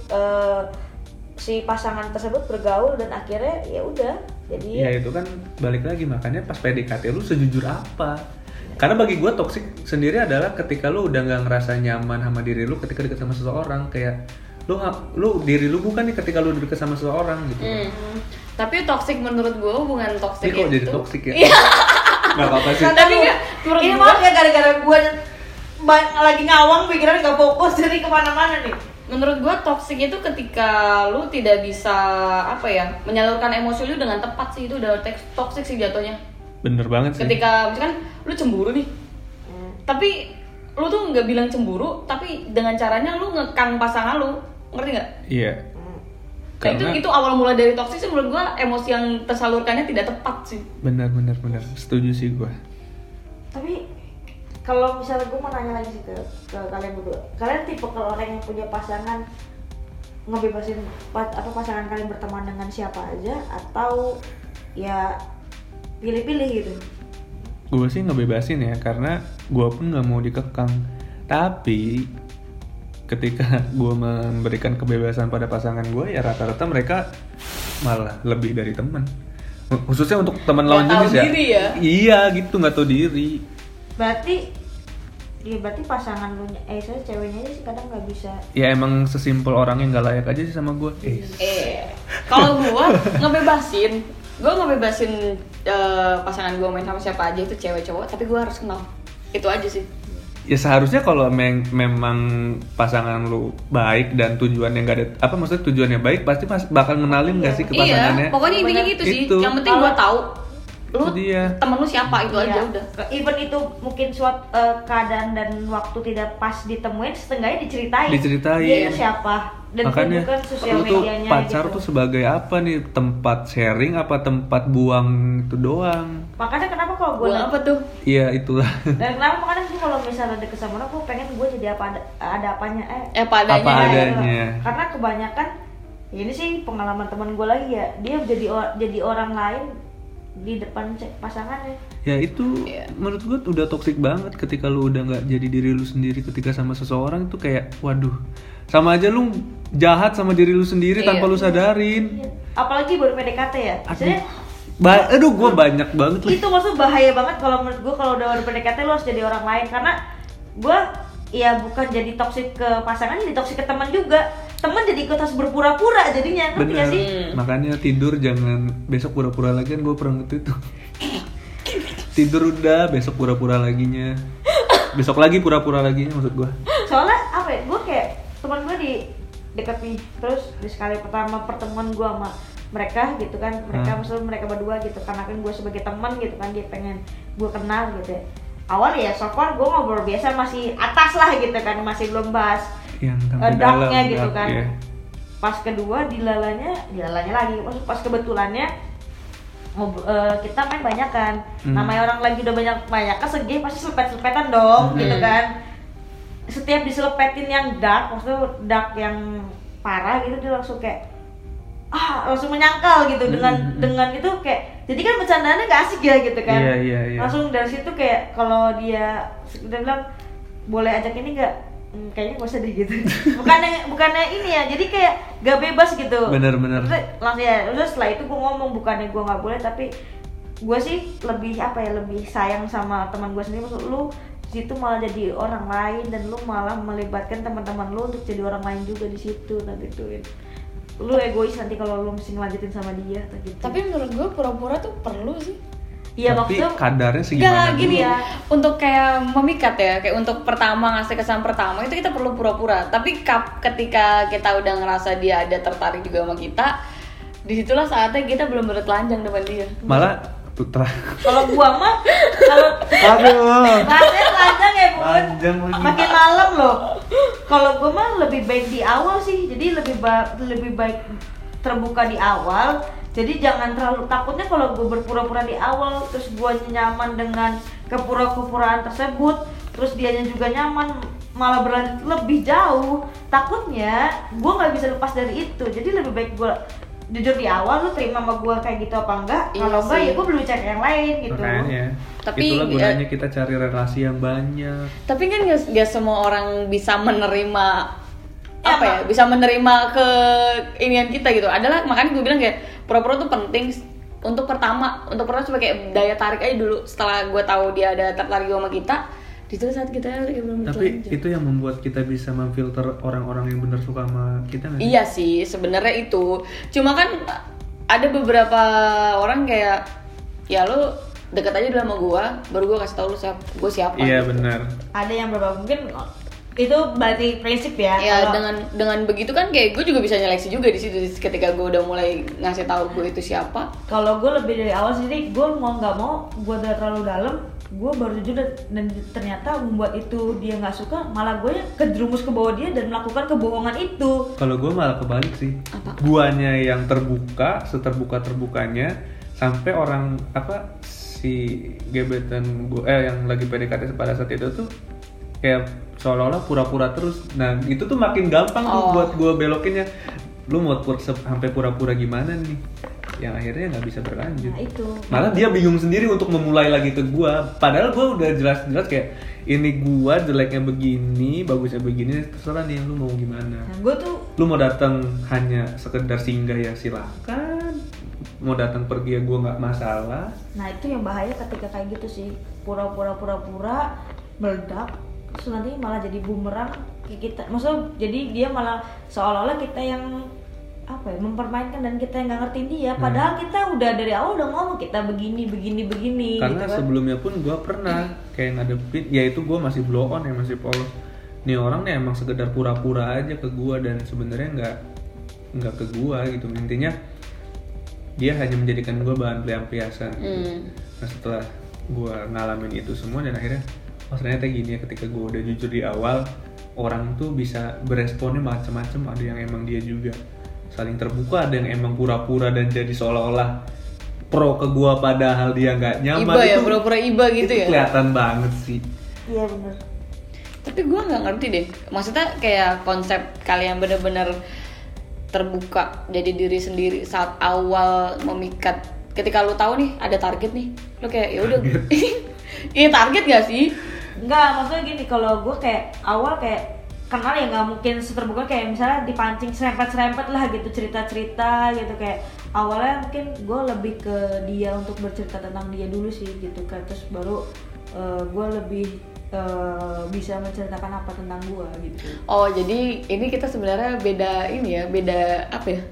si pasangan tersebut bergaul dan akhirnya ya udah jadi ya itu kan balik lagi, makanya pas PDKT lu sejujur apa. Karena bagi gue toksik sendiri adalah ketika lu udah nggak ngerasa nyaman sama diri lu ketika deket sama seseorang, kayak lu diri lu bukan nih ketika lu deket sama seseorang gitu. Tapi toksik menurut gue hubungan toksik ini kok itu jadi toksik ya? Nggak apa-apa sih. tapi nggak, menurut ini gue maaf ya gara-gara gue lagi ngawang pikiran gak fokus jadi kemana-mana nih. menurut gue toksik itu ketika lu tidak bisa menyalurkan emosi lu dengan tepat sih, itu udah toksik sih jatuhnya. Bener banget sih. Ketika misalkan lu cemburu nih, tapi lu tuh nggak bilang cemburu, tapi dengan caranya lu ngekang pasangan lu, ngerti nggak? Iya. Nah, itu awal mula dari toksik sih menurut gua, emosi yang tersalurkannya tidak tepat sih. Benar, setuju sih gua. Tapi kalau misalnya gue mau nanya lagi sih ke kalian berdua, kalian tipe kalau orang yang punya pasangan ngebebasin pasangan kalian berteman dengan siapa aja atau ya pilih-pilih gitu? Gue sih ngebebasin ya, karena gue pun nggak mau dikekang. Tapi ketika gue memberikan kebebasan pada pasangan gue, ya rata-rata mereka malah lebih dari teman. Khususnya untuk teman lawan jenis ya. Diri ya. Iya gitu, nggak tahu diri. Berarti pasangan lu saya ceweknya aja sih kadang nggak bisa. Ya emang sesimpel orang yang nggak layak aja sih sama gue. Kalau gue ngebebasin pasangan gue main sama siapa aja, itu cewek cowok, tapi gue harus kenal. Itu aja sih. Ya seharusnya kalau memang pasangan lu baik dan tujuannya nggak ada maksudnya tujuannya baik, pasti bakal ngenalin nggak sih ke pasangannya. Iya, pokoknya intinya gitu sih. Itu. Yang penting gue tahu lu temen lu siapa, itu aja udah. Even itu mungkin suatu keadaan dan waktu tidak pas ditemuin, setengahnya diceritain dia itu siapa dan makanya tunjukkan sosial lu tuh medianya pacar gitu. tuh sebagai apa nih, tempat sharing apa tempat buang itu doang. Makanya kenapa kalau gue apa tuh? Iya itulah. Dan kenapa makanya gue kalau misalnya deket sama orang, gue pengen gue jadi apa adanya Apa adanya. Karena kebanyakan ini sih pengalaman teman gue lagi ya, dia jadi orang lain di depan pasangannya. Ya itu menurut gue udah toksik banget ketika lu udah nggak jadi diri lu sendiri ketika sama seseorang. Itu kayak waduh, sama aja lu jahat sama diri lu sendiri tanpa lu sadarin. Apalagi baru PDKT ya. Maksudnya aduh gue banyak banget lah. Itu maksudnya bahaya banget kalau menurut gue, kalau udah baru PDKT lu harus jadi orang lain. Karena gue ya bukan jadi toksik ke pasangan, jadi toksik ke teman juga. Teman jadi ikut harus berpura-pura jadinya, ngerti gak sih? Makanya tidur jangan besok pura-pura lagi, kan gue pernah gitu. Tidur udah, besok pura-pura laginya. Besok lagi pura-pura laginya maksud gue. Soalnya apa ya, gue kayak teman gue di deket nih, terus di sekali pertemuan gue sama mereka gitu kan, maksudnya mereka berdua gitu, karena kan gue sebagai teman gitu kan, dia pengen gue kenal gitu ya. Awal ya so far gue ngobrol biasa, masih atas lah gitu kan, masih belum bahas yang darknya gitu kan. Ya. Pas kedua dilalanya lagi, maksud pas kebetulannya kita main banyak kan. Namanya orang lagi udah banyak kesegi, pasti selepet-selepetan dong gitu kan. Setiap diselepetin yang dark, maksudnya dark yang parah gitu, dia langsung kayak langsung menyangkal gitu dengan itu kayak, jadi kan bercandaannya gak asik ya gitu kan. Iya. Langsung dari situ kayak kalau dia bilang boleh ajak ini gak, kayaknya gak usah deh gitu. bukannya ini ya, jadi kayak gak bebas gitu. Bener. Langsung ya udah, setelah itu gue ngomong bukannya gue gak boleh, tapi gue sih lebih lebih sayang sama teman gue sendiri. Maksud lu situ malah jadi orang lain, dan lu malah melibatkan teman-teman lu untuk jadi orang lain juga di situ. Nanti tuh lu egois nanti kalau lu mesti ngelanjutin sama dia gitu. Tapi menurut gue pura-pura tuh perlu sih. Iya, tapi maksudnya kadarnya segimana gini dulu. ya, untuk kayak memikat ya, kayak untuk pertama ngasih kesan pertama itu kita perlu pura-pura. Tapi ketika kita udah ngerasa dia ada tertarik juga sama kita, disitulah saatnya kita belum bertelanjang depan dia. Malah kalau gua mah bahasnya telanjang ya Bun, makin malam loh. Kalau gua mah lebih baik di awal sih, jadi lebih baik terbuka di awal. Jadi jangan terlalu takutnya kalau gue berpura-pura di awal terus gue nyaman dengan kepura-puraan tersebut, terus dianya juga nyaman malah berlanjut lebih jauh. Takutnya gue nggak bisa lepas dari itu. Jadi lebih baik gue jujur di awal, lu terima sama gue kayak gitu apa enggak. Iya kalau enggak sih. ya gue belum cari yang lain gitu. Makanya Tapi, itulah gunanya kita cari relasi yang banyak. Tapi kan gak semua orang bisa menerima Ya, apa ya, bisa menerima ke inian kita gitu. Adalah makanya gue bilang kayak pura-pura tuh penting untuk pertama sebagai daya tarik aja dulu. Setelah gue tahu dia ada tertarik sama kita, itu saat kita belum Tapi itu yang membuat kita bisa memfilter orang-orang yang benar suka sama kita nggak sih? Iya sih, sebenarnya itu. Cuma kan ada beberapa orang kayak ya lu deket aja dulu sama gua, baru gua kasih tau lu gua siapa. Iya gitu. benar. Ada yang beberapa mungkin itu berarti prinsip ya. Ya Kalau- dengan begitu kan kayak gue juga bisa nyeleksi juga di situ ketika gue udah mulai ngasih tahu gue itu siapa. kalau gue lebih dari awal sendiri, gue mau nggak mau gue udah terlalu dalam, gue baru jujur dan ternyata membuat itu dia nggak suka, malah gue kejerumus ke bawah dia dan melakukan kebohongan itu. Kalau gue malah kebalik sih. Apa? Guanya yang terbuka, seterbuka-terbukanya sampai orang apa si gebetan gue yang lagi PDKT pada saat itu tuh kayak seolah-olah pura-pura terus. Nah, itu tuh makin gampang tuh buat gue belokinnya. Lu mau sampai pura-pura gimana nih? Yang akhirnya nggak bisa berlanjut. Nah itu. Malah dia bingung sendiri untuk memulai lagi ke gua. Padahal gua udah jelas-jelas kayak ini gua jeleknya begini, bagusnya begini, terserah nih lu mau gimana. Nah gue tuh Lu mau datang hanya sekedar singgah ya silakan. Mau datang pergi ya gua nggak masalah. Nah itu yang bahaya ketika kayak gitu sih, pura-pura meledak, terus nanti malah jadi bumerang ke kita. Maksudnya jadi dia malah seolah-olah kita yang apa ya, mempermainkan dan kita yang nggak ngertiin dia. Padahal kita udah dari awal udah ngomong kita begini Karena gitu kan. sebelumnya pun gua pernah kayak ngadepin, ya itu gua masih blow on ya, masih polos. Nih orang nih emang sekedar pura-pura aja ke gua dan sebenarnya nggak ke gua gitu. Intinya dia hanya menjadikan gua bahan pelampiasan. Gitu. Nah setelah gue ngalamin itu semua dan akhirnya ternyata gini ya, ketika gue udah jujur di awal, orang tuh bisa beresponnya macam-macam. Ada yang emang dia juga saling terbuka, ada yang emang pura-pura dan jadi seolah-olah pro ke gue padahal dia nggak nyaman. Iba ya, Itu- pura-pura iba gitu itu ya. kelihatan banget sih. Iya bener. Tapi gue nggak ngerti deh, maksudnya kayak konsep kalian bener-bener terbuka jadi diri sendiri saat awal memikat. Ketika lu tahu nih ada target nih, lu kayak ya udah. Iya target gak sih? Enggak, maksudnya gini, kalau gue kayak awal kayak kenal ya nggak mungkin seterbuka kayak misalnya dipancing serempet lah gitu, cerita-cerita gitu. Kayak awalnya mungkin gue lebih ke dia untuk bercerita tentang dia dulu sih gitu kan, terus baru gue lebih bisa menceritakan apa tentang gue gitu. Oh jadi ini kita sebenarnya beda ini ya, beda apa ya?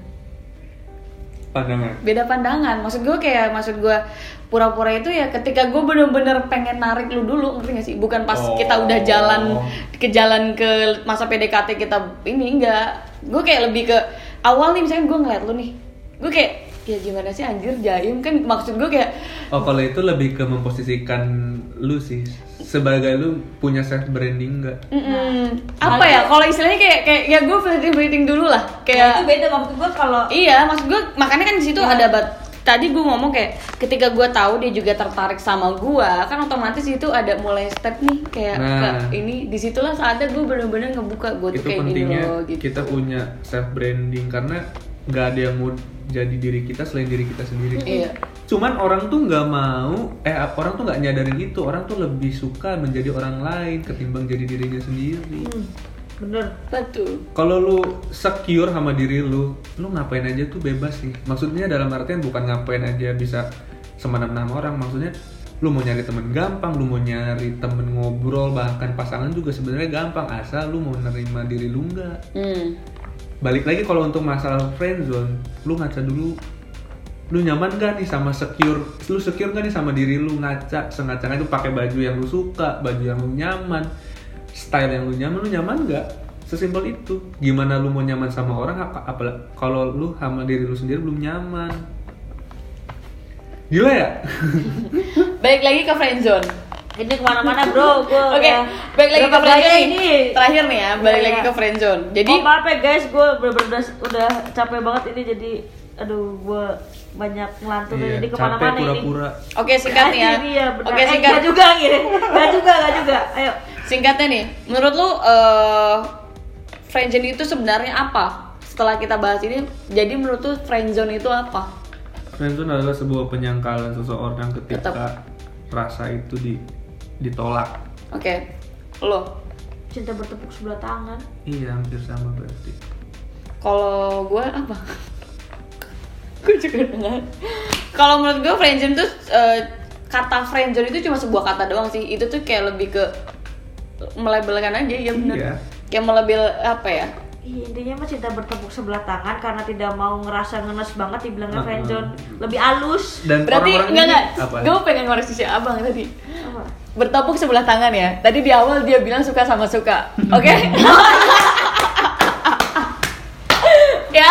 Pandangan. Beda pandangan. Maksud gue pura-pura itu ya ketika gue bener-bener pengen narik lu dulu, ngerti gak sih? Bukan pas kita udah jalan ke masa PDKT kita ini, enggak. Gue kayak lebih ke awal nih, misalnya gue ngeliat lu nih, gue kayak ya gimana sih anjir jaim kan, maksud gue kayak Oh kalau itu lebih ke memposisikan lu sih, sebagai lu punya self branding nggak? apa ya kalau istilahnya kayak ya gue fleeting dulu lah Nah, kayak itu beda maksud gue kalau iya maksud gue makanya kan di situ ada tadi gue ngomong kayak ketika gue tahu dia juga tertarik sama gue kan otomatis itu ada mulai step nih kayak Nah. ini disitulah saatnya gue bener-bener ngebuka gue tuh Itu kayak gini pentingnya loh gitu. kita punya self branding karena nggak ada yang mau jadi diri kita selain diri kita sendiri. Iya. Cuman orang tuh nggak mau, orang tuh nggak nyadarin itu. Orang tuh lebih suka menjadi orang lain ketimbang jadi dirinya sendiri. bener. Betul. Kalau lu secure sama diri lu ngapain aja tuh bebas sih. Maksudnya dalam artian bukan ngapain aja bisa semena-mena sama orang. Maksudnya lu mau nyari temen gampang, lu mau nyari temen ngobrol, bahkan pasangan juga sebenarnya gampang asal lu mau nerima diri lu nggak. Balik lagi kalau untuk masalah friendzone, lu ngaca dulu, lu nyaman gak nih sama secure, lu secure gak nih sama diri lu, ngaca sengaja itu pakai baju yang lu suka, baju yang lu nyaman, style yang lu nyaman gak? Sesimpel itu. Gimana lu mau nyaman sama orang, kalau lu sama diri lu sendiri belum nyaman. Gila ya? Balik lagi ke friendzone. Ini kemana-mana bro, gue Oke, balik lagi ke friendzone ini. nih. Terakhir nih ya, balik Iya. lagi ke friendzone. Jadi Oh, maaf ya guys, gue bener-bener udah capek banget ini jadi, aduh gue banyak ngelantur Iya, jadi capek kemana-mana ini. pura-pura. oke singkat nih ya. Iya, benar. Oke singkat. Gak juga gini, gak juga. Ayo. Singkatnya nih, menurut lu friendzone itu sebenarnya apa? Setelah kita bahas ini, jadi menurut lu friendzone itu apa? Friendzone adalah sebuah penyangkalan seseorang ketika rasa itu ditolak. Oke, lo. Cinta bertepuk sebelah tangan. Iya, hampir sama berarti. Kalau gue apa? Gue juga dengar. Kalau menurut gue friendzone tuh kata friendzone itu cuma sebuah kata doang sih. Itu tuh kayak lebih ke melabelkan aja ya benar. Iya. Kayak melabel apa ya? Iya, intinya mah cinta bertepuk sebelah tangan karena tidak mau ngerasa ngenes banget dibilangnya friendzone. Lebih halus. Dan Berarti orang-orang enggak ini apa? gue pengen ngoreksi si abang tadi. Apa? Bertepuk sebelah tangan ya. Tadi di awal dia bilang suka sama suka. Oke? Ya.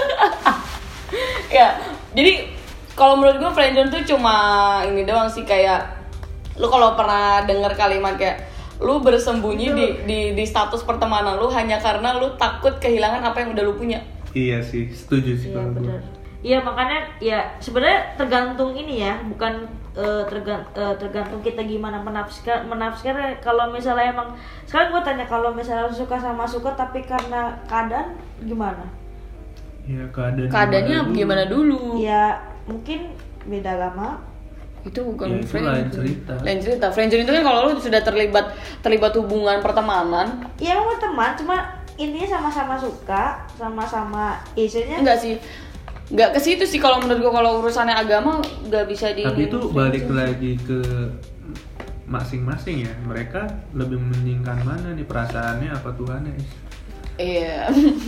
Ya. Jadi kalau menurut gue friendzone tuh cuma ini doang sih, kayak lu kalau pernah dengar kalimat kayak lu bersembunyi di status pertemanan lu hanya karena lu takut kehilangan apa yang udah lu punya. Iya sih, setuju sih Iya kalau gue. benar. Iya makanya ya sebenarnya tergantung ini ya, bukan tergantung kita gimana menafsirkan. Kalau misalnya emang sekarang gue tanya, kalau misalnya suka sama suka tapi karena keadaan gimana? Iya, Keadaannya gimana dulu? Ya mungkin beda agama. Itu bukan Ya, itu friendzone. lain cerita. Lain cerita. Friendzone itu kan kalau lu sudah terlibat hubungan pertemanan. Iya emang teman, cuma intinya sama-sama suka, sama-sama isinya. Enggak sih. Enggak ke situ sih kalau menurut gua. Kalau urusannya agama enggak bisa di. Tapi itu balik lagi ke masing-masing ya. Mereka lebih mementingkan mana nih, perasaannya apa Tuhannya? Iya.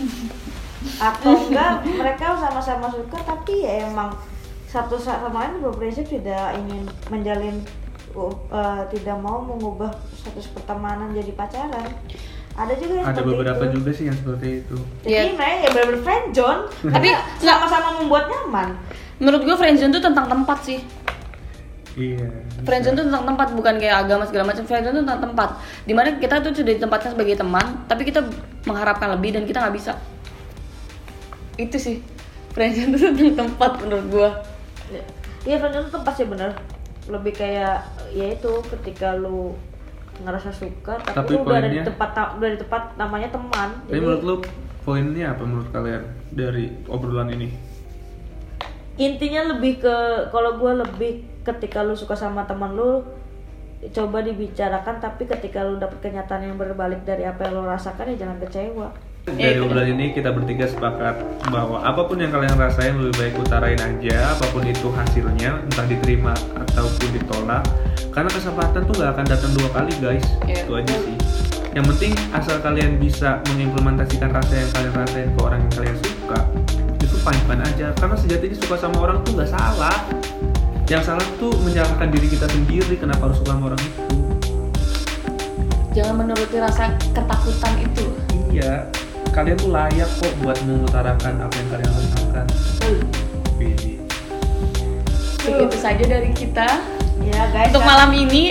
Atau enggak mereka sama-sama suka tapi ya emang satu sama lain berprinsip tidak ingin menjalin tidak mau mengubah status pertemanan jadi pacaran. Ada juga yang Ada seperti beberapa itu. juga sih yang seperti itu. Jadi Iya. mereka ya benar-benar friendzone tapi sama-sama membuat nyaman. Menurut gua friendzone itu tentang tempat sih. Iya. Friendzone itu tentang tempat, bukan kayak agama segala macam. Friendzone itu tentang tempat. Dimana kita tuh sudah ditempatkan sebagai teman, tapi kita mengharapkan lebih dan kita nggak bisa. Itu sih. Friendzone itu tentang tempat menurut gua. Iya friendzone itu pasti bener. Lebih kayak ya itu ketika lu ngerasa suka tapi lu udah ada di tempat namanya teman. Tapi menurut lu poinnya apa menurut kalian dari obrolan ini? Intinya lebih ke, kalau gue lebih ketika lu suka sama teman lu coba dibicarakan, tapi ketika lu dapet kenyataan yang berbalik dari apa yang lu rasakan ya jangan kecewa. Dari obrolan ini kita bertiga sepakat bahwa apapun yang kalian rasain lebih baik utarain aja, apapun itu hasilnya, entah diterima ataupun ditolak. Karena kesempatan tuh gak akan datang dua kali guys. Iya. Itu aja sih. Yang penting asal kalian bisa mengimplementasikan rasa yang kalian rasain ke orang yang kalian suka, itu fine-fine aja. Karena sejatinya suka sama orang tuh gak salah. Yang salah tuh menyalahkan diri kita sendiri kenapa harus suka sama orang itu. Jangan menuruti rasa ketakutan itu. Iya, kalian tuh layak kok buat mengutarakan apa yang kalian rasakan. Pilih. Begitu saja dari kita. Ya guys. Untuk malam ini,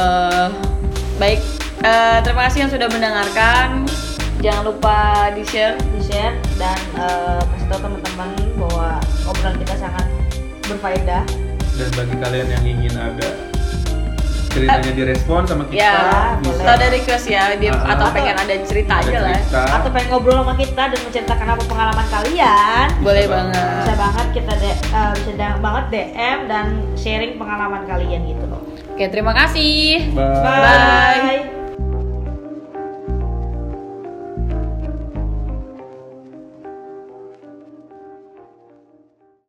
baik, terima kasih yang sudah mendengarkan. Jangan lupa di share dan kasih tahu teman-teman bahwa obrolan kita sangat berfaedah. Dan bagi kalian yang ingin ada ceritanya direspon sama kita, ya, bisa. atau ada request ya, atau pengen ada cerita Ada aja lah. cerita. Atau pengen ngobrol sama kita dan menceritakan apa pengalaman kalian, Boleh Bisa banget. bisa banget kita banget DM dan sharing pengalaman kalian gitu loh. Oke, terima kasih. Bye. Bye.